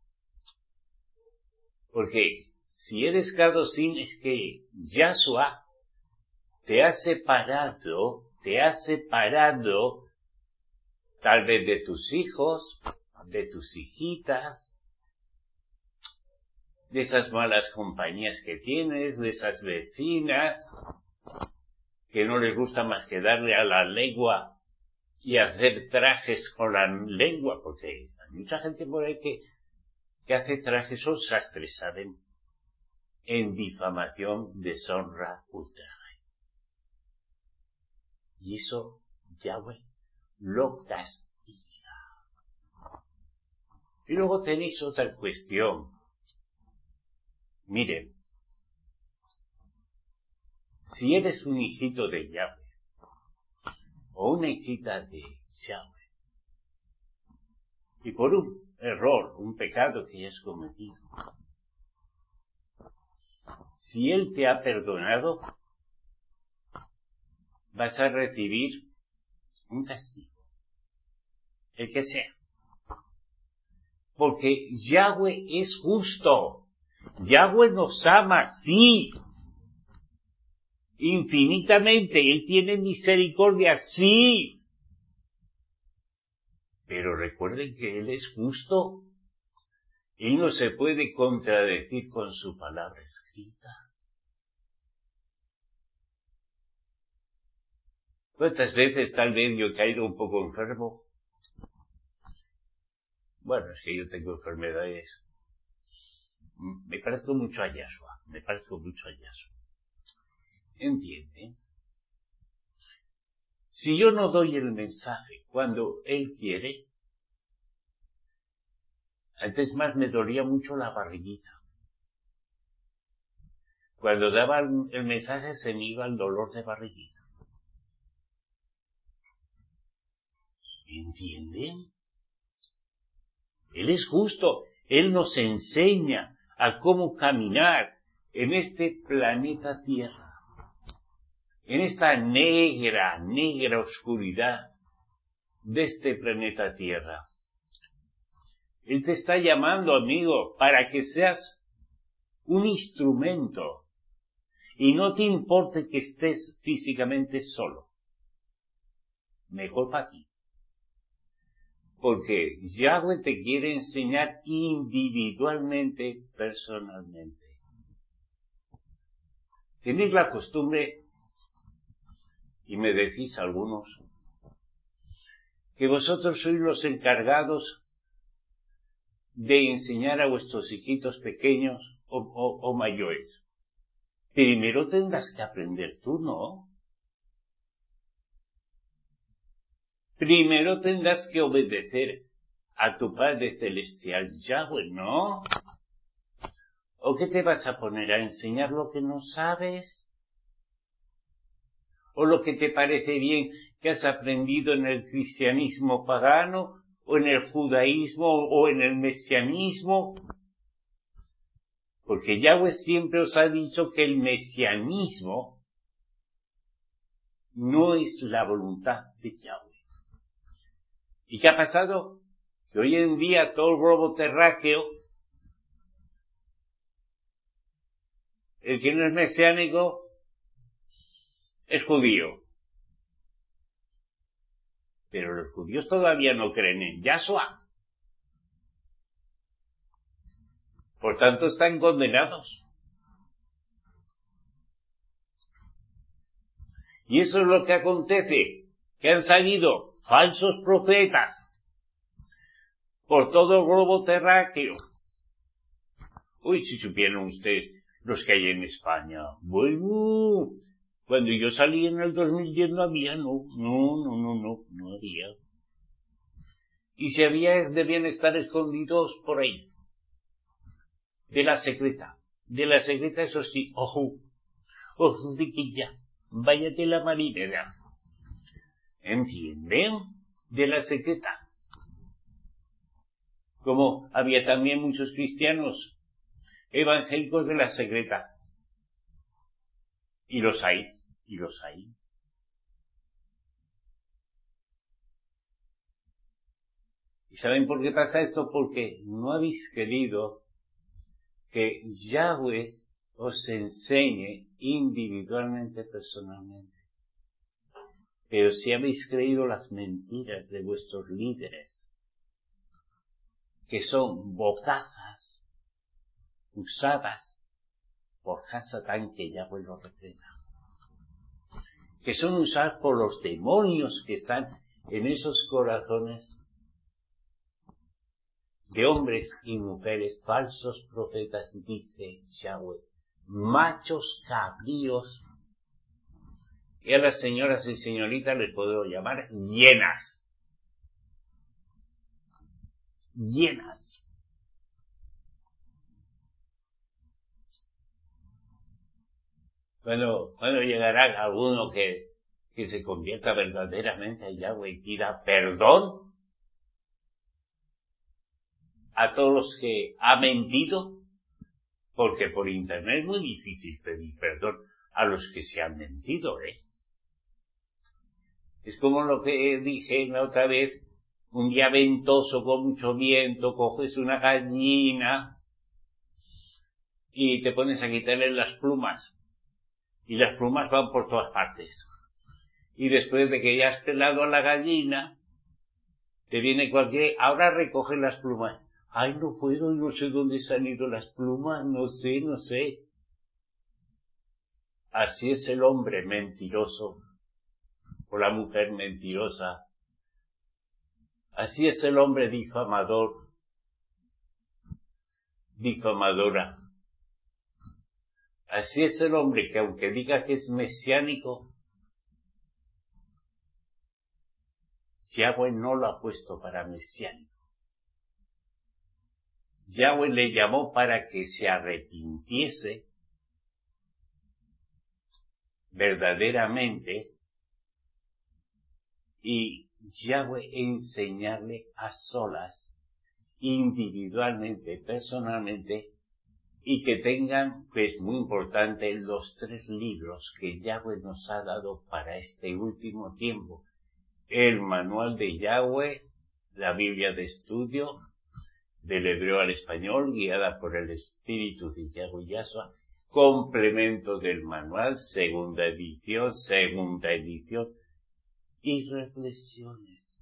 Speaker 1: Porque si eres cadocín es que Yahshua te ha separado, te ha separado tal vez de tus hijos, de tus hijitas, de esas malas compañías que tienes, de esas vecinas que no les gusta más que darle a la lengua y hacer trajes con la lengua, porque hay mucha gente por ahí que, que hace trajes, son sastres, ¿saben? En difamación, deshonra, ultraje. Y eso Yahweh lo castiga. Y luego tenéis otra cuestión. Miren, si eres un hijito de Yahweh o una hijita de Yahweh y por un error, un pecado que hayas cometido, si Él te ha perdonado, vas a recibir un castigo, el que sea. Porque Yahweh es justo. Yahweh nos ama, sí, infinitamente. Él tiene misericordia, sí. Pero recuerden que Él es justo. Él no se puede contradecir con su palabra escrita. ¿Cuántas veces tal vez yo he caído un poco enfermo? Bueno, es que yo tengo enfermedades. Me parezco mucho a Yahshua, me parezco mucho a Yahshua. ¿Entienden? Si yo no doy el mensaje cuando Él quiere, antes más me dolía mucho la barriguita. Cuando daba el mensaje se me iba el dolor de barriguita. ¿Entienden? Él es justo. Él nos enseña a cómo caminar en este planeta Tierra, en esta negra, negra oscuridad de este planeta Tierra. Él te está llamando, amigo, para que seas un instrumento y no te importe que estés físicamente solo. Mejor para ti. Porque Yahweh te quiere enseñar individualmente, personalmente. Tenéis la costumbre, y me decís algunos, que vosotros sois los encargados de enseñar a vuestros hijitos pequeños o, o, o mayores. Primero tendrás que aprender tú, ¿no? Primero tendrás que obedecer a tu Padre Celestial Yahweh, ¿no? ¿O qué te vas a poner a enseñar lo que no sabes? ¿O lo que te parece bien que has aprendido en el cristianismo pagano, o en el judaísmo, o en el mesianismo? Porque Yahweh siempre os ha dicho que el mesianismo no es la voluntad de Yahweh. ¿Y qué ha pasado? Que hoy en día todo el globo terráqueo, el que no es mesiánico, es judío. Pero los judíos todavía no creen en Yahshua. Por tanto, están condenados. Y eso es lo que acontece, que han salido falsos profetas por todo el globo terráqueo. Uy, si supieran ustedes los que hay en España. Bueno, cuando yo salí en el dos mil diez no había, no, no, no, no, no, no había. Y si había, debían estar escondidos por ahí. De la secreta. De la secreta, eso sí, ojo, ojo de que ya, váyate la marinera. ¿Entienden? De la secreta. Como había también muchos cristianos evangélicos de la secreta. Y los hay, y los hay. ¿Y saben por qué pasa esto? Porque no habéis querido que Yahweh os enseñe individualmente, personalmente. Pero si habéis creído las mentiras de vuestros líderes, que son bocazas, usadas por Hasatán, que Yahweh lo reprenda. Que son usadas por los demonios que están en esos corazones de hombres y mujeres, falsos profetas, dice Yahweh, machos cabríos, y a las señoras y señoritas les puedo llamar llenas. Llenas. Cuando, cuando llegará alguno que, que se convierta verdaderamente a Yahweh y pida perdón a todos los que ha mentido, porque por internet es muy difícil pedir perdón a los que se han mentido, ¿eh? Es como lo que dije la otra vez, un día ventoso con mucho viento, coges una gallina y te pones a quitarle las plumas. Y las plumas van por todas partes. Y después de que ya has pelado a la gallina, te viene cualquier, ahora recoge las plumas. Ay, no puedo, no sé dónde se han ido las plumas, no sé, no sé. Así es el hombre mentiroso, o la mujer mentirosa. Así es el hombre difamador, difamadora. Así es el hombre que aunque diga que es mesiánico, Yahweh no lo ha puesto para mesiánico. Yahweh le llamó para que se arrepintiese verdaderamente y Yahweh enseñarle a solas, individualmente, personalmente, y que tengan, pues muy importante, los tres libros que Yahweh nos ha dado para este último tiempo. El manual de Yahweh, la Biblia de estudio, del hebreo al español, guiada por el Espíritu de Yahweh Yahshua, complemento del manual, segunda edición, segunda edición, y reflexiones.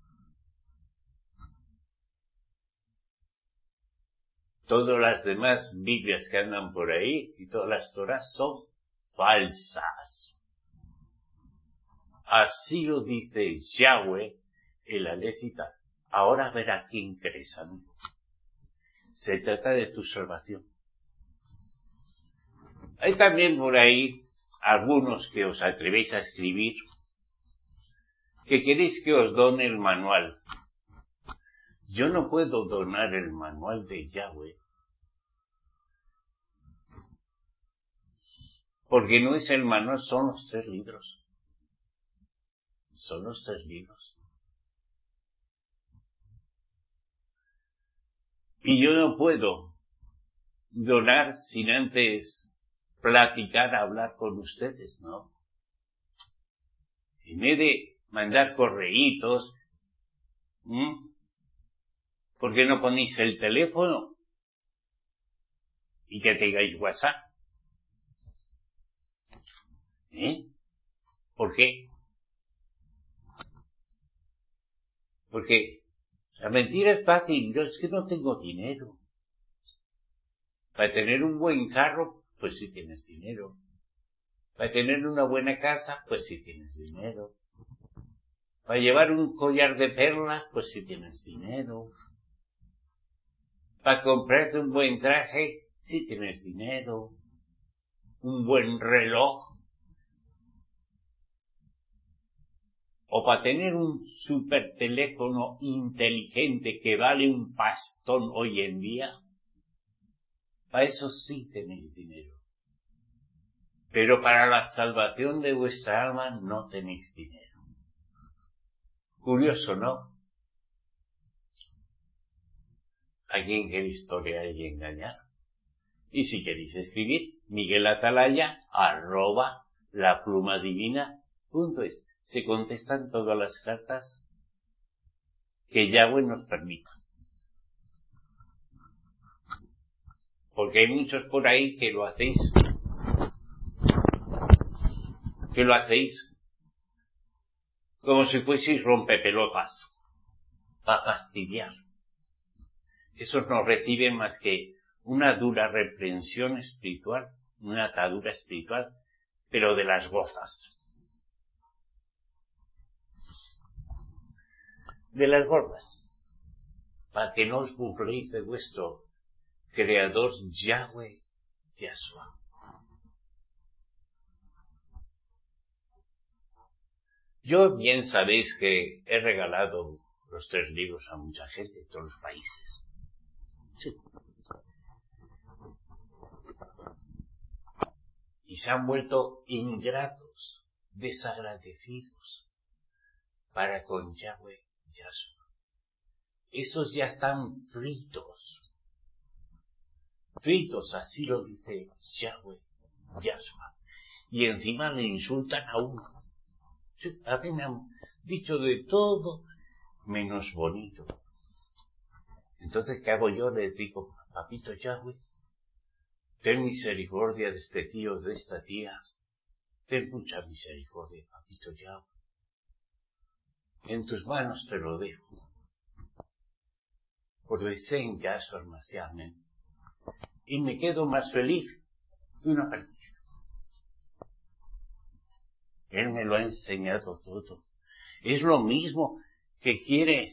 Speaker 1: Todas las demás Biblias que andan por ahí y todas las Torás son falsas. Así lo dice Yahweh, el Alecita. Ahora verá quién crees, amigo. Se trata de tu salvación. Hay también por ahí algunos que os atrevéis a escribir que queréis que os done el manual. Yo no puedo donar el manual de Yahweh, porque no es el manual, son los tres libros. Son los tres libros. Y yo no puedo donar sin antes platicar, hablar con ustedes, ¿no? En vez de mandar correitos, ¿eh? ¿Por qué no ponéis el teléfono? Y que tengáis WhatsApp. ¿Eh? ¿Por qué? Porque la mentira es fácil. Yo es que no tengo dinero. Para tener un buen carro, pues sí tienes dinero. Para tener una buena casa, pues sí tienes dinero. Para llevar un collar de perlas, pues sí tienes dinero. Para comprarte un buen traje, sí tienes dinero. Un buen reloj. O para tener un super teléfono inteligente que vale un pastón hoy en día, para eso sí tenéis dinero. Pero para la salvación de vuestra alma no tenéis dinero. Curioso, ¿no? ¿A quién queréis torear y engañar? Y si queréis escribir, Miguel Atalaya, arroba, la pluma divina, punto es. Se contestan todas las cartas que Yahweh nos permita. Porque hay muchos por ahí que lo hacéis, que lo hacéis como si fueseis rompepelotas, para fastidiar. Esos no reciben más que una dura reprensión espiritual, una atadura espiritual, pero de las gordas. De las gordas. Para que no os burléis de vuestro Creador Yahweh Yahshua. Yo bien sabéis que he regalado los tres libros a mucha gente de todos los países. Sí. Y se han vuelto ingratos, desagradecidos para con Yahweh Yahshua. Esos ya están fritos. Fritos, así lo dice Yahweh Yahshua. Y encima le insultan a uno. Sí, a mí me han dicho de todo menos bonito. Entonces, ¿qué hago yo? Les digo, papito Yahweh, ten misericordia de este tío, de esta tía. Ten mucha misericordia, papito Yahweh. En tus manos te lo dejo. Porque sé en Yahshua Mashiach. Y me quedo más feliz que una partida. Él me lo ha enseñado todo. Es lo mismo que quiere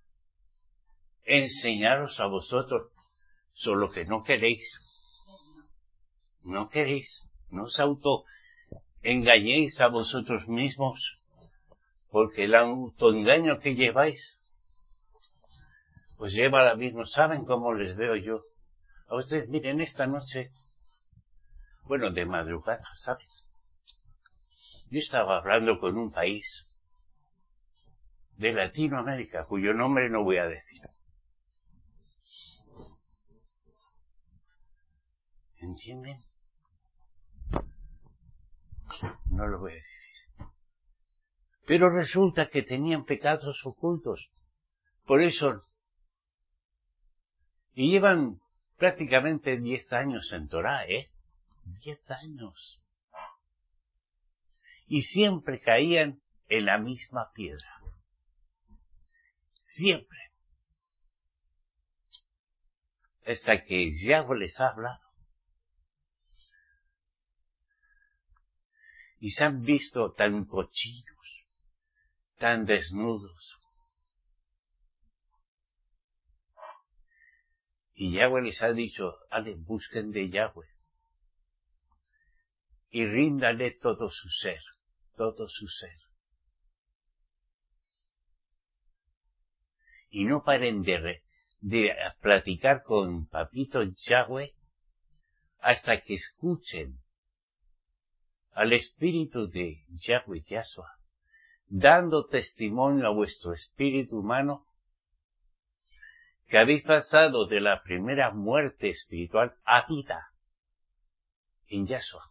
Speaker 1: enseñaros a vosotros, solo que no queréis. No queréis. No os autoengañéis a vosotros mismos, porque el autoengaño que lleváis pues lleva la misma. ¿Saben cómo les veo yo? A ustedes, miren, esta noche, bueno, de madrugada, ¿saben? Yo estaba hablando con un país de Latinoamérica, cuyo nombre no voy a decir. ¿Entienden? No lo voy a decir. Pero resulta que tenían pecados ocultos. Por eso, y llevan prácticamente diez años en Torah, ¿eh? Diez años. Y siempre caían en la misma piedra. Siempre. Hasta que Yahweh les ha hablado. Y se han visto tan cochinos, tan desnudos. Y Yahweh les ha dicho, ale, busquen de Yahweh. Y ríndale todo su ser, todo su ser. Y no paren de, de platicar con papito Yahweh hasta que escuchen al espíritu de Yahweh Yahshua, dando testimonio a vuestro espíritu humano que habéis pasado de la primera muerte espiritual a vida en Yahshua.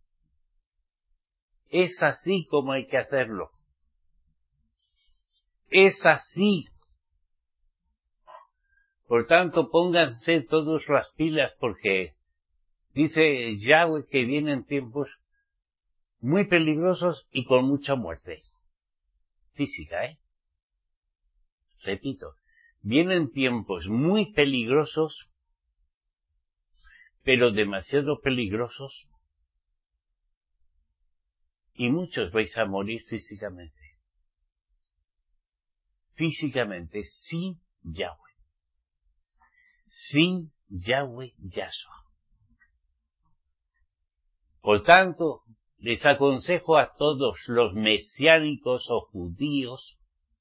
Speaker 1: Es así como hay que hacerlo. Es así. Por tanto, pónganse todos las pilas porque dice Yahweh que vienen tiempos muy peligrosos y con mucha muerte física, ¿eh? Repito, vienen tiempos muy peligrosos, pero demasiado peligrosos, y muchos vais a morir físicamente. Físicamente, sin Yahweh. Sin Yahweh Yahshua. Por tanto, les aconsejo a todos los mesiánicos o judíos,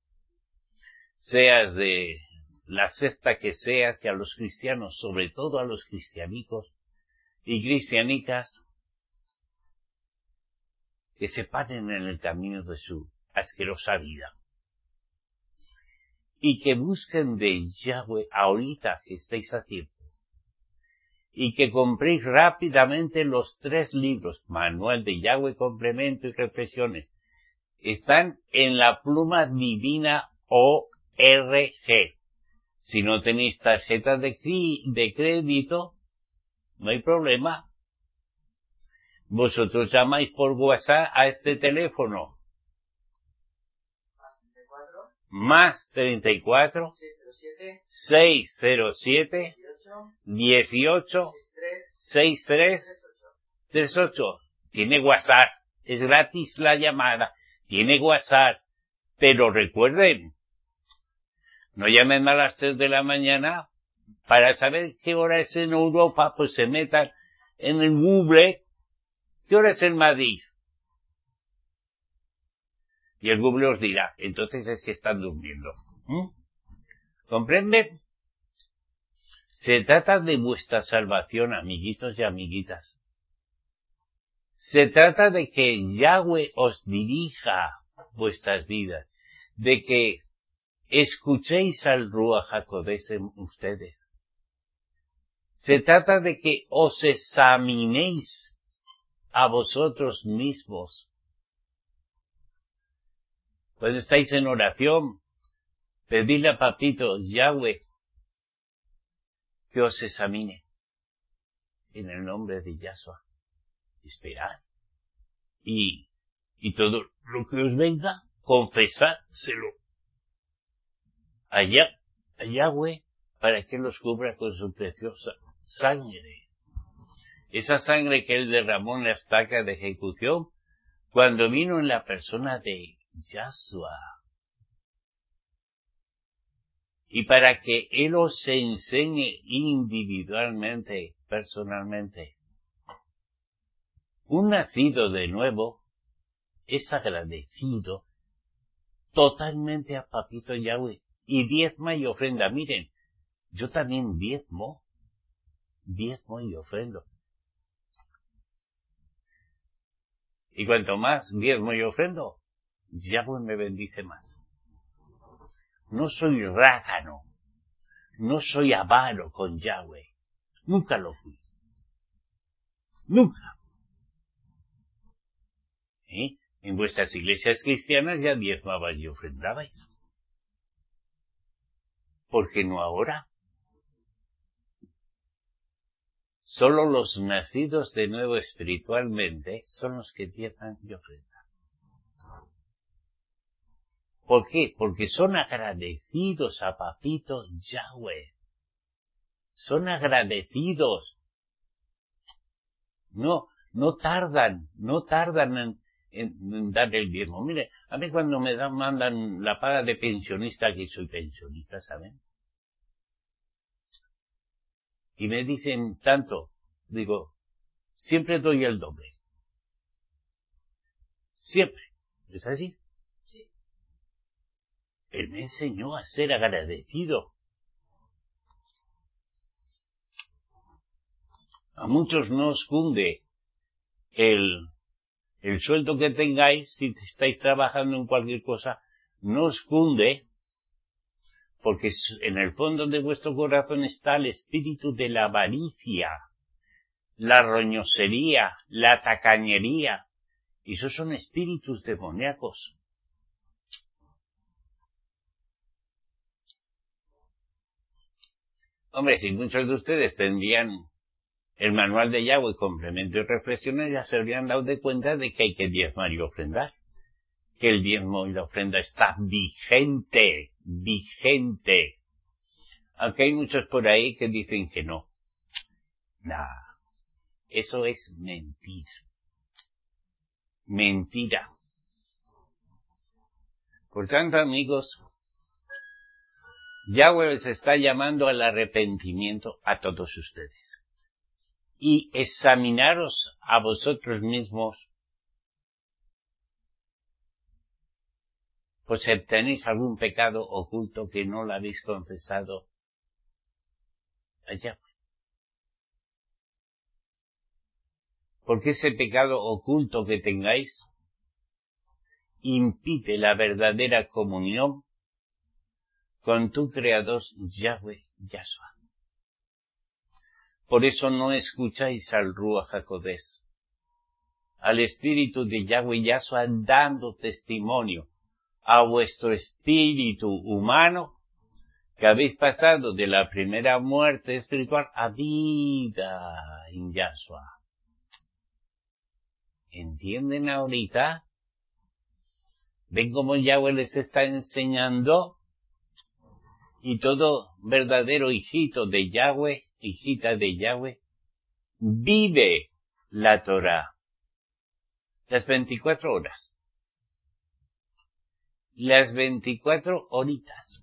Speaker 1: seas de la secta que seas, y a los cristianos, sobre todo a los cristianicos y cristianicas, que se paren en el camino de su asquerosa vida. Y que busquen de Yahweh ahorita que estáis a tiempo. Y que compréis rápidamente los tres libros, Manual de Yahweh, Complemento y Reflexiones. Están en la Pluma Divina O R G. Si no tenéis tarjeta de, de crédito, no hay problema. Vosotros llamáis por WhatsApp a este teléfono. Más treinta y cuatro, seiscientos siete, dieciocho sesenta y tres treinta y ocho. Tiene WhatsApp. Es gratis la llamada. Tiene WhatsApp. Pero recuerden, no llamen a las tres de la mañana para saber qué hora es en Europa, pues se metan en el Google. ¿Qué hora es en Madrid? Y el Google os dirá. Entonces es que están durmiendo. ¿Mm? ¿Comprenden? Se trata de vuestra salvación, amiguitos y amiguitas. Se trata de que Yahweh os dirija vuestras vidas, de que escuchéis al Ruach HaKodesh en ustedes. Se trata de que os examinéis a vosotros mismos. Cuando estáis en oración, pedidle a Papito Yahweh que os examine en el nombre de Yahshua. Esperad. Y, y todo lo que os venga, confesádselo allá, a Yahweh, para que los cubra con su preciosa sangre. Esa sangre que él derramó en la estaca de ejecución, cuando vino en la persona de Yahshua. Y para que él os enseñe individualmente, personalmente. Un nacido de nuevo es agradecido totalmente a Papito Yahweh y diezma y ofrenda. Miren, yo también diezmo, diezmo y ofrendo. Y cuanto más diezmo y ofrendo, Yahweh me bendice más. No soy rácano, no soy avaro con Yahweh. Nunca lo fui. Nunca. ¿Eh? En vuestras iglesias cristianas ya diezmabais y ofrendabais. ¿Por qué no ahora? Solo los nacidos de nuevo espiritualmente son los que diezman y ofrendan. ¿Por qué? Porque son agradecidos a Papito Yahweh. Son agradecidos. No, no tardan, no tardan en, en, en dar el diezmo. Mire, a mí cuando me dan, mandan la paga de pensionista, que soy pensionista, ¿saben? Y me dicen tanto, digo, siempre doy el doble. Siempre. ¿Es así? Sí. Él me enseñó a ser agradecido. A muchos no os cunde el, el sueldo que tengáis, si estáis trabajando en cualquier cosa, no os cunde, porque en el fondo de vuestro corazón está el espíritu de la avaricia, la roñosería, la tacañería, y esos son espíritus demoníacos. Hombre, si muchos de ustedes tendrían el manual de Yahweh, complemento y reflexiones, ya se habrían dado de cuenta de que hay que diezmar y ofrendar. Que el diezmo y la ofrenda está vigente, vigente. Aunque hay muchos por ahí que dicen que no. Nah, eso es mentira. Mentira. Por tanto, amigos, Yahweh les está llamando al arrepentimiento a todos ustedes. Y examinaros a vosotros mismos, pues si tenéis algún pecado oculto que no lo habéis confesado a Yahweh. Porque ese pecado oculto que tengáis impide la verdadera comunión con tu Creador Yahweh Yahshua. Por eso no escucháis al Ruach HaKodesh, al Espíritu de Yahweh Yahshua dando testimonio a vuestro espíritu humano que habéis pasado de la primera muerte espiritual a vida en Yahshua. ¿Entienden ahorita? ¿Ven cómo Yahweh les está enseñando? Y todo verdadero hijito de Yahweh hijita de Yahweh, vive la Torá. Las veinticuatro horas. Las veinticuatro horitas.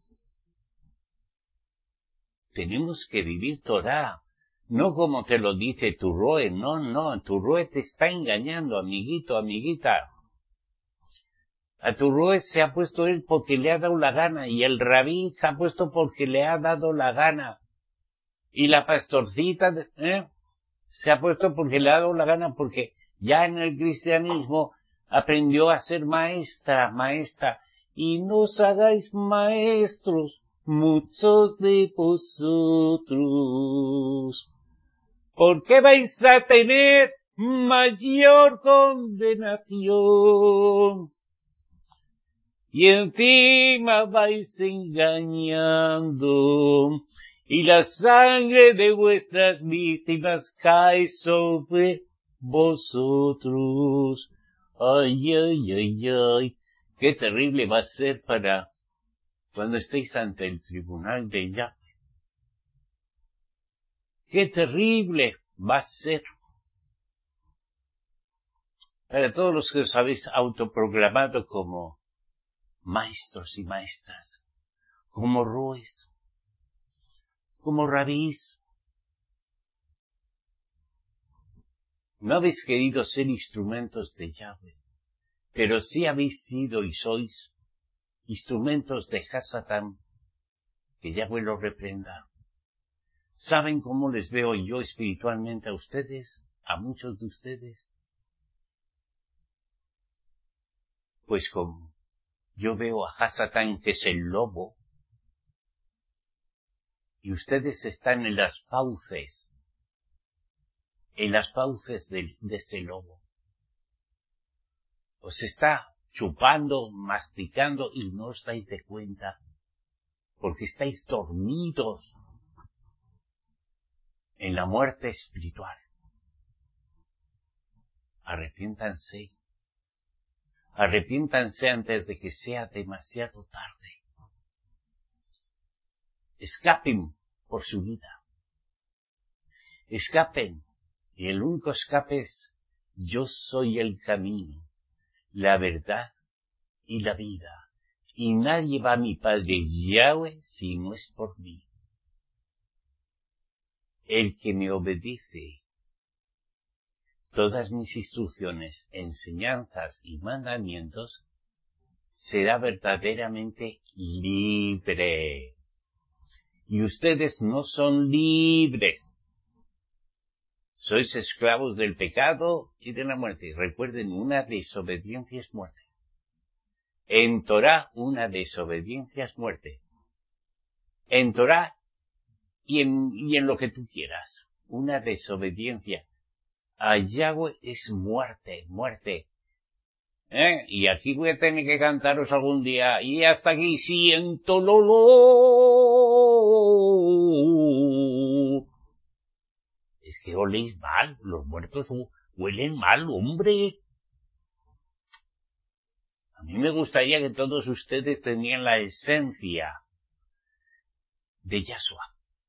Speaker 1: Tenemos que vivir Torá. No como te lo dice tu Roe, no, no, tu Roe te está engañando, amiguito, amiguita. A tu Roe se ha puesto él porque le ha dado la gana, y el rabí se ha puesto porque le ha dado la gana. Y la pastorcita, ¿eh? se ha puesto porque le ha dado la gana, porque ya en el cristianismo aprendió a ser maestra, maestra. Y no os hagáis maestros, muchos de vosotros, porque vais a tener mayor condenación. Y encima vais engañando, y la sangre de vuestras víctimas cae sobre vosotros. Ay, ay, ay, ay, qué terrible va a ser para cuando estéis ante el tribunal de Yahweh. Qué terrible va a ser para todos los que os habéis autoproclamado como maestros y maestras, como roes, como rabís. No habéis querido ser instrumentos de Yahweh, pero sí habéis sido y sois instrumentos de Hasatán, que Yahweh lo reprenda. ¿Saben cómo les veo yo espiritualmente a ustedes, a muchos de ustedes? Pues como yo veo a Hasatán, que es el lobo, y ustedes están en las fauces, en las fauces de, de ese lobo. Os está chupando, masticando y no os dais de cuenta, porque estáis dormidos en la muerte espiritual. Arrepiéntanse. Arrepiéntanse antes de que sea demasiado tarde. Escapen por su vida. Escapen. Y el único escape es: yo soy el camino, la verdad y la vida. Y nadie va a mi Padre Yahweh si no es por mí. El que me obedece todas mis instrucciones, enseñanzas y mandamientos, será verdaderamente libre. Y ustedes no son libres. Sois esclavos del pecado y de la muerte. Recuerden, una desobediencia es muerte. En Torá, una desobediencia es muerte. En Torá y en, y en lo que tú quieras. Una desobediencia a Yahweh es muerte, muerte. ¿Eh? Y aquí voy a tener que cantaros algún día. Y hasta aquí siento el olor. Es que oléis mal, los muertos huelen mal, hombre. A mí me gustaría que todos ustedes tenían la esencia de Yahshua.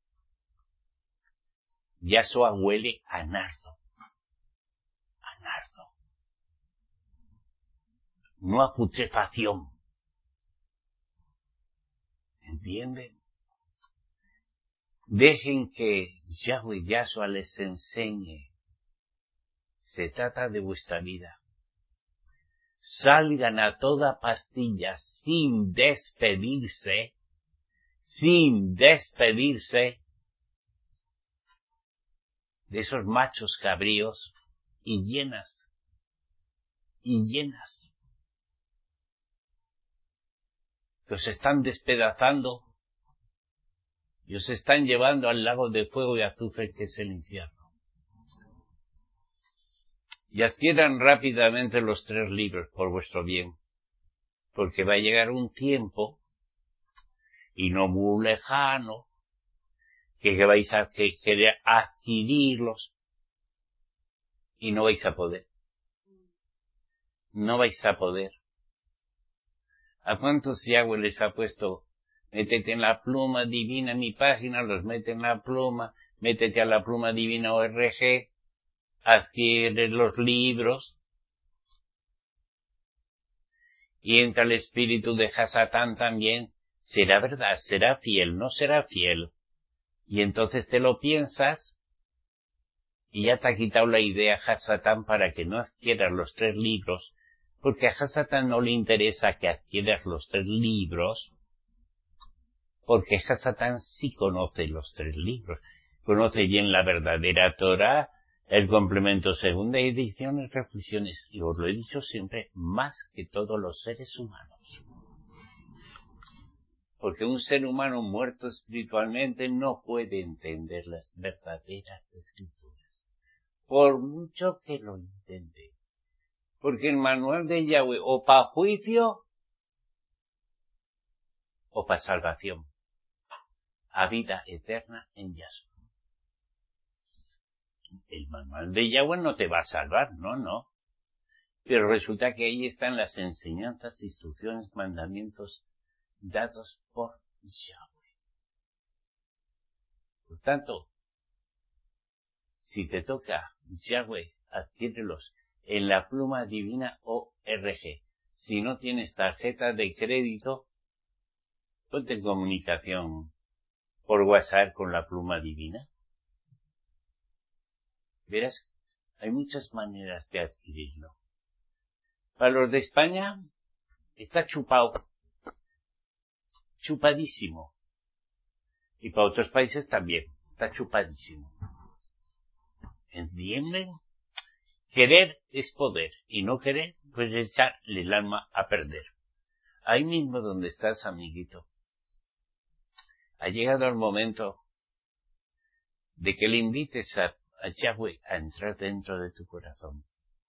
Speaker 1: Yahshua huele a nardo. A nardo. No a putrefacción. ¿Entienden? Dejen que Yahweh Yahshua les enseñe. Se trata de vuestra vida. Salgan a toda pastilla sin despedirse, sin despedirse de esos machos cabríos y llenas, y llenas, que os están despedazando y os están llevando al lago de fuego y azufre que es el infierno. Y adquieran rápidamente los tres libros por vuestro bien, porque va a llegar un tiempo, y no muy lejano, que vais a que querer adquirirlos y no vais a poder. No vais a poder. ¿A cuántos Yahweh les ha puesto Métete en la pluma divina, mi página, los mete en la pluma, métete a la pluma divina O R G, adquiere los libros, y entra el espíritu de Hasatán también. ¿Será verdad? ¿Será fiel? ¿No será fiel? Y entonces te lo piensas, y ya te ha quitado la idea Hasatán para que no adquieras los tres libros, porque a Hasatán no le interesa que adquieras los tres libros, porque Hasatán sí conoce los tres libros, conoce bien la verdadera Torah, el complemento segunda edición y reflexiones, y os lo he dicho siempre, más que todos los seres humanos. Porque un ser humano muerto espiritualmente no puede entender las verdaderas escrituras, por mucho que lo intente. Porque el manual de Yahweh o para juicio o para salvación, a vida eterna en Yahshua. El manual de Yahweh no te va a salvar, no, no. Pero resulta que ahí están las enseñanzas, instrucciones, mandamientos dados por Yahweh. Por tanto, si te toca Yahweh, adquiérelos en la pluma divina O R G. Si no tienes tarjeta de crédito, ponte en comunicación por WhatsApp con la pluma divina. Verás, hay muchas maneras de adquirirlo. Para los de España, está chupado, chupadísimo. Y para otros países también, está chupadísimo. ¿Entienden? Querer es poder, y no querer, pues echarle el alma a perder. Ahí mismo donde estás, amiguito, ha llegado el momento de que le invites a, a Yahweh a entrar dentro de tu corazón,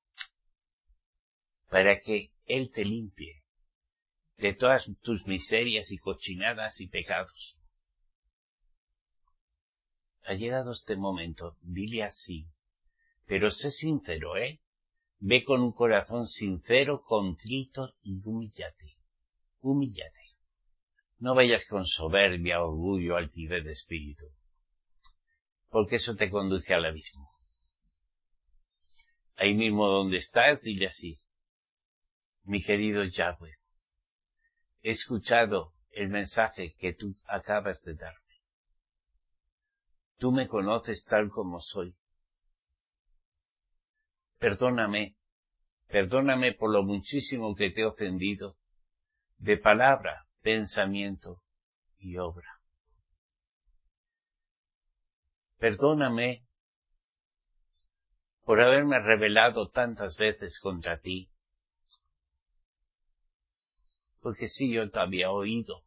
Speaker 1: para que Él te limpie de todas tus miserias y cochinadas y pecados. Ha llegado este momento, dile así, pero sé sincero, ¿eh? Ve con un corazón sincero, contrito y humíllate, humíllate. No vayas con soberbia, orgullo, altivez de espíritu, porque eso te conduce al abismo. Ahí mismo donde estás, dile así, mi querido Yahweh, he escuchado el mensaje que tú acabas de darme. Tú me conoces tal como soy. Perdóname, perdóname por lo muchísimo que te he ofendido, de palabra, pensamiento y obra. Perdóname por haberme rebelado tantas veces contra ti, porque sí, yo te había oído,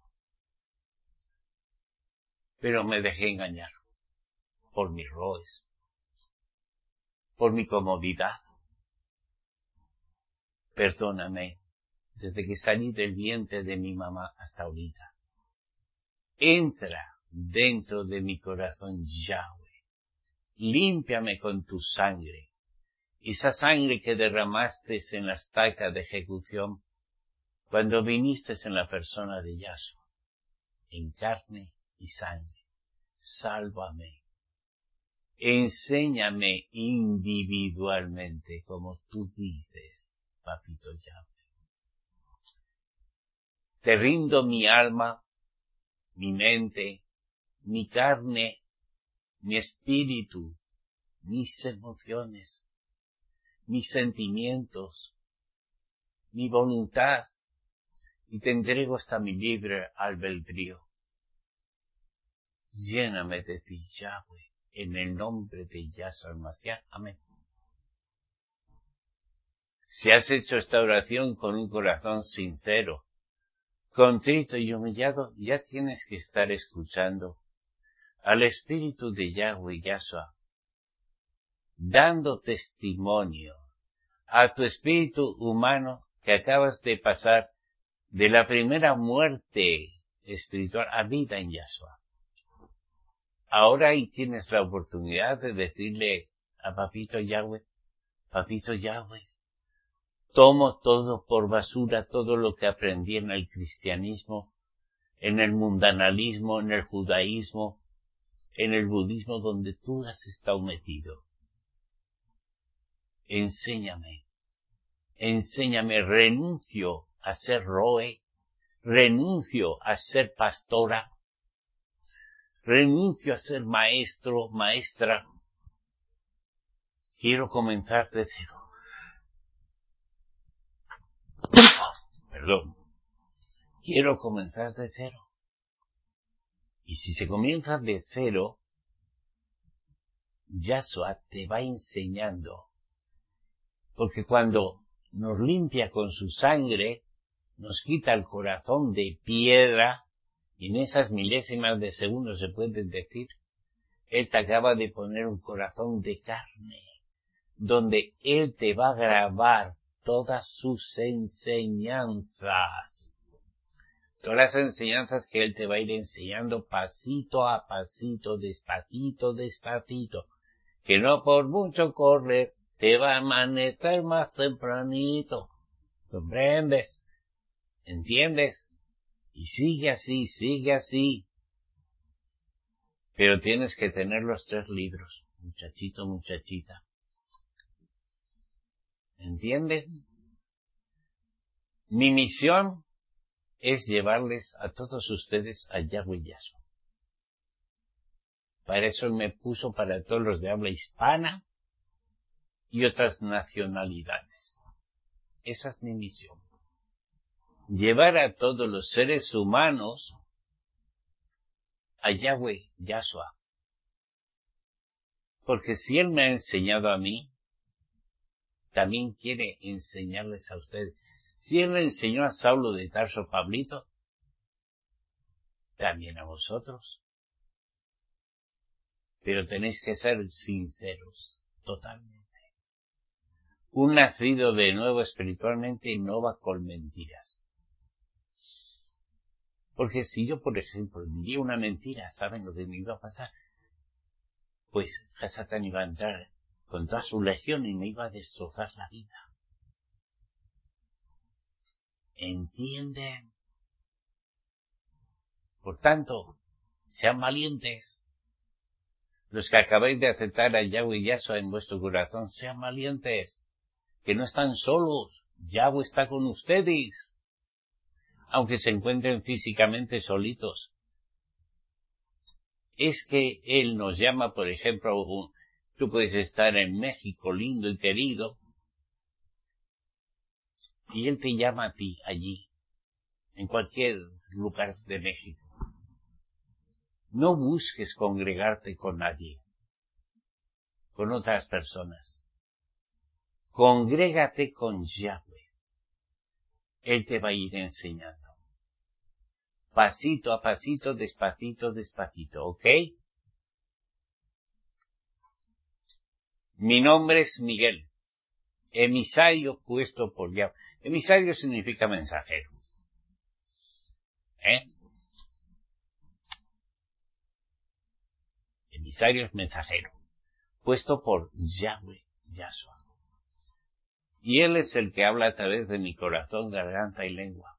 Speaker 1: pero me dejé engañar por mis roes, por mi comodidad. Perdóname desde que salí del vientre de mi mamá hasta ahorita. Entra dentro de mi corazón, Yahweh. Límpiame con tu sangre. Esa sangre que derramaste en la estaca de ejecución cuando viniste en la persona de Yahshua, en carne y sangre. Sálvame. Enséñame individualmente como tú dices, papito Yahweh. Te rindo mi alma, mi mente, mi carne, mi espíritu, mis emociones, mis sentimientos, mi voluntad, y te entrego hasta mi libre albedrío. Lléname de ti, Yahweh, en el nombre de Yahshua el-Mashiach. Amén. Si has hecho esta oración con un corazón sincero, contrito y humillado, ya tienes que estar escuchando al Espíritu de Yahweh Yahshua, dando testimonio a tu espíritu humano que acabas de pasar de la primera muerte espiritual a vida en Yahshua. Ahora ahí tienes la oportunidad de decirle a Papito Yahweh, Papito Yahweh, tomo todo por basura, todo lo que aprendí en el cristianismo, en el mundanalismo, en el judaísmo, en el budismo donde tú has estado metido. Enséñame, enséñame, renuncio a ser roe, renuncio a ser pastora, renuncio a ser maestro, maestra. Quiero comenzar de cero. Perdón. Quiero comenzar de cero. Y si se comienza de cero, Yahshua te va enseñando. Porque cuando nos limpia con su sangre, nos quita el corazón de piedra, y en esas milésimas de segundo se puede decir, Él te acaba de poner un corazón de carne, donde Él te va a grabar todas sus enseñanzas. Todas las enseñanzas que Él te va a ir enseñando pasito a pasito, despacito, despacito. Que no por mucho correr, te va a amanecer más tempranito. ¿Comprendes? ¿Entiendes? Y sigue así, sigue así. Pero tienes que tener los tres libros, muchachito, muchachita. ¿Entiendes? Mi misión es llevarles a todos ustedes a Yahweh Yahshua. Para eso Él me puso para todos los de habla hispana y otras nacionalidades. Esa es mi misión. Llevar a todos los seres humanos a Yahweh Yahshua. Porque si Él me ha enseñado a mí, también quiere enseñarles a ustedes. Si Él le enseñó a Saulo de Tarso, Pablito, también a vosotros. Pero tenéis que ser sinceros, totalmente. Un nacido de nuevo espiritualmente no va con mentiras. Porque si yo, por ejemplo, diría una mentira, ¿saben lo que me iba a pasar? Pues Hasatán iba a entrar con toda su legión y me iba a destrozar la vida. ¿Entienden? Por tanto, sean valientes. Los que acabáis de aceptar a Yahweh Yahshua en vuestro corazón, sean valientes. Que no están solos. Yahweh está con ustedes. Aunque se encuentren físicamente solitos. Es que Él nos llama, por ejemplo, un, tú puedes estar en México, lindo y querido, y Él te llama a ti allí, en cualquier lugar de México. No busques congregarte con nadie, con otras personas. Congrégate con Yahweh. Él te va a ir enseñando. Pasito a pasito, despacito, despacito, ¿ok? Mi nombre es Miguel, emisario puesto por Yahweh. Emisario significa mensajero. ¿Eh? Emisario es mensajero, puesto por Yahweh Yahshua. Y Él es el que habla a través de mi corazón, garganta y lengua.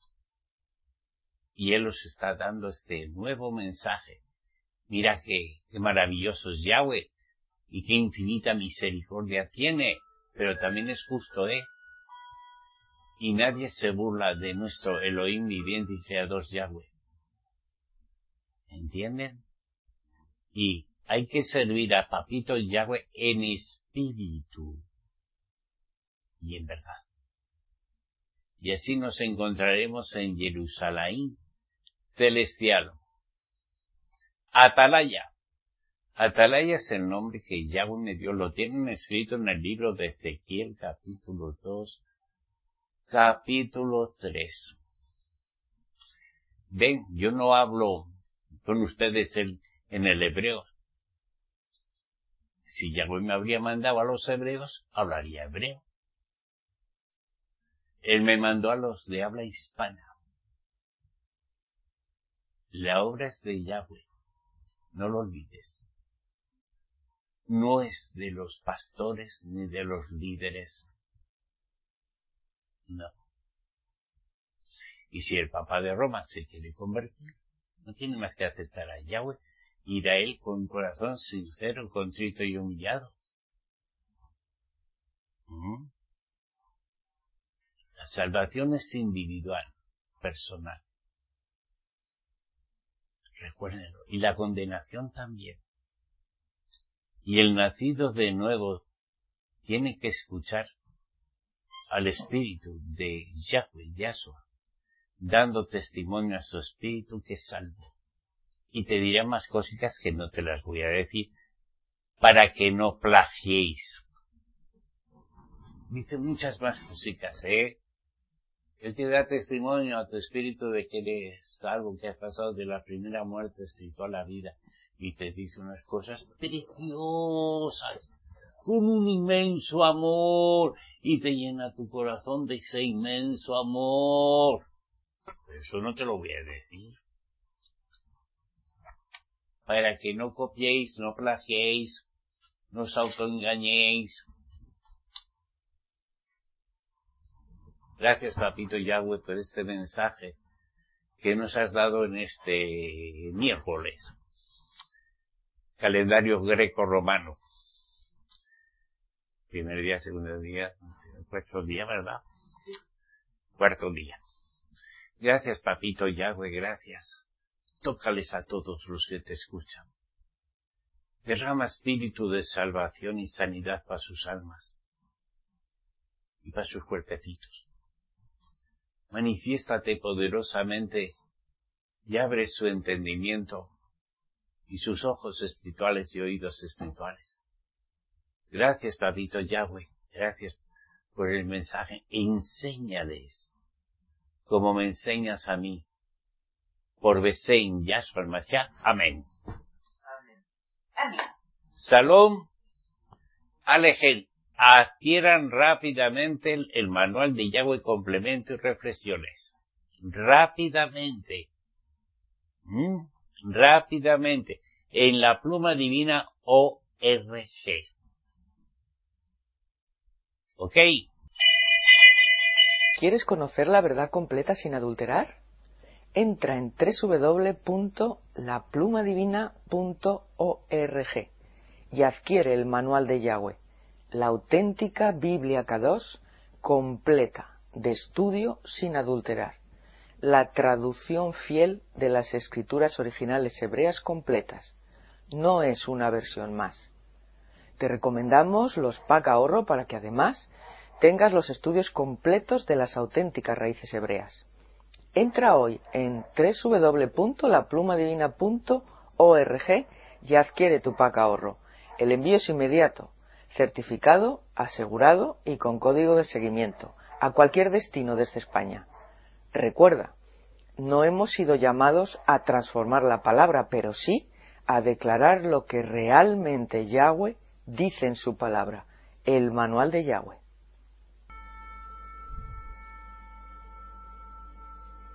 Speaker 1: Y Él os está dando este nuevo mensaje. Mira qué, qué maravilloso es Yahweh y qué infinita misericordia tiene, pero también es justo, ¿eh? Y nadie se burla de nuestro Elohim viviente y creador Yahweh. ¿Entienden? Y hay que servir a Papito Yahweh en espíritu y en verdad. Y así nos encontraremos en Jerusalén celestial. Atalaya. Atalaya es el nombre que Yahweh me dio. Lo tienen escrito en el libro de Ezequiel, capítulo dos, capítulo tres. Ven, yo no hablo con ustedes en, en el hebreo. Si Yahweh me habría mandado a los hebreos, hablaría hebreo. Él me mandó a los de habla hispana. La obra es de Yahweh. No lo olvides. No es de los pastores ni de los líderes. No. Y si el Papa de Roma se quiere convertir, no tiene más que aceptar a Yahweh, ir a Él con un corazón sincero, contrito y humillado. ¿Mm? La salvación es individual, personal. Recuérdenlo. Y la condenación también. Y el nacido de nuevo tiene que escuchar al espíritu de Yahweh, Yahshua, dando testimonio a su espíritu que es salvo. Y te diré más cositas que no te las voy a decir, para que no plagiéis. Dice muchas más cositas, ¿eh? Él te da testimonio a tu espíritu de que eres salvo, que has pasado de la primera muerte espiritual a la vida. Y te dice unas cosas preciosas, con un inmenso amor, y te llena tu corazón de ese inmenso amor. Eso no te lo voy a decir. Para que no copiéis, no plagiéis, no os autoengañéis. Gracias, Papito Yahweh, por este mensaje que nos has dado en este miércoles. Calendario greco-romano. Primer día, segundo día, cuarto día, ¿verdad? Cuarto día. Gracias, Papito Yahweh, gracias. Tócales a todos los que te escuchan. Derrama espíritu de salvación y sanidad para sus almas y para sus cuerpecitos. Manifiéstate poderosamente y abre su entendimiento y sus ojos espirituales y oídos espirituales. Gracias, Papito Yahweh, gracias por el mensaje. Enséñales como me enseñas a mí. Por Besein Yahshua el Mashiach. Amén.
Speaker 2: Amén. Amén.
Speaker 1: Salom Alejen. Adquieran rápidamente el, el manual de Yahweh, complemento y reflexiones. Rápidamente. ¿Mm? Rápidamente. En la Pluma Divina O R G. ¿Ok?
Speaker 2: ¿Quieres conocer la verdad completa sin adulterar? Entra en doble u doble u doble u punto la pluma divina punto org y adquiere el manual de Yahweh, la auténtica Biblia Kadosh completa, de estudio sin adulterar, la traducción fiel de las escrituras originales hebreas completas. No es una versión más. Te recomendamos los pack ahorro para que además tengas los estudios completos de las auténticas raíces hebreas. Entra hoy en doble u doble u doble u punto la pluma divina punto org y adquiere tu pack ahorro. El envío es inmediato, certificado, asegurado y con código de seguimiento a cualquier destino desde España. Recuerda, no hemos sido llamados a transformar la palabra, pero sí a declarar lo que realmente Yahweh dice en su palabra, el manual de Yahweh.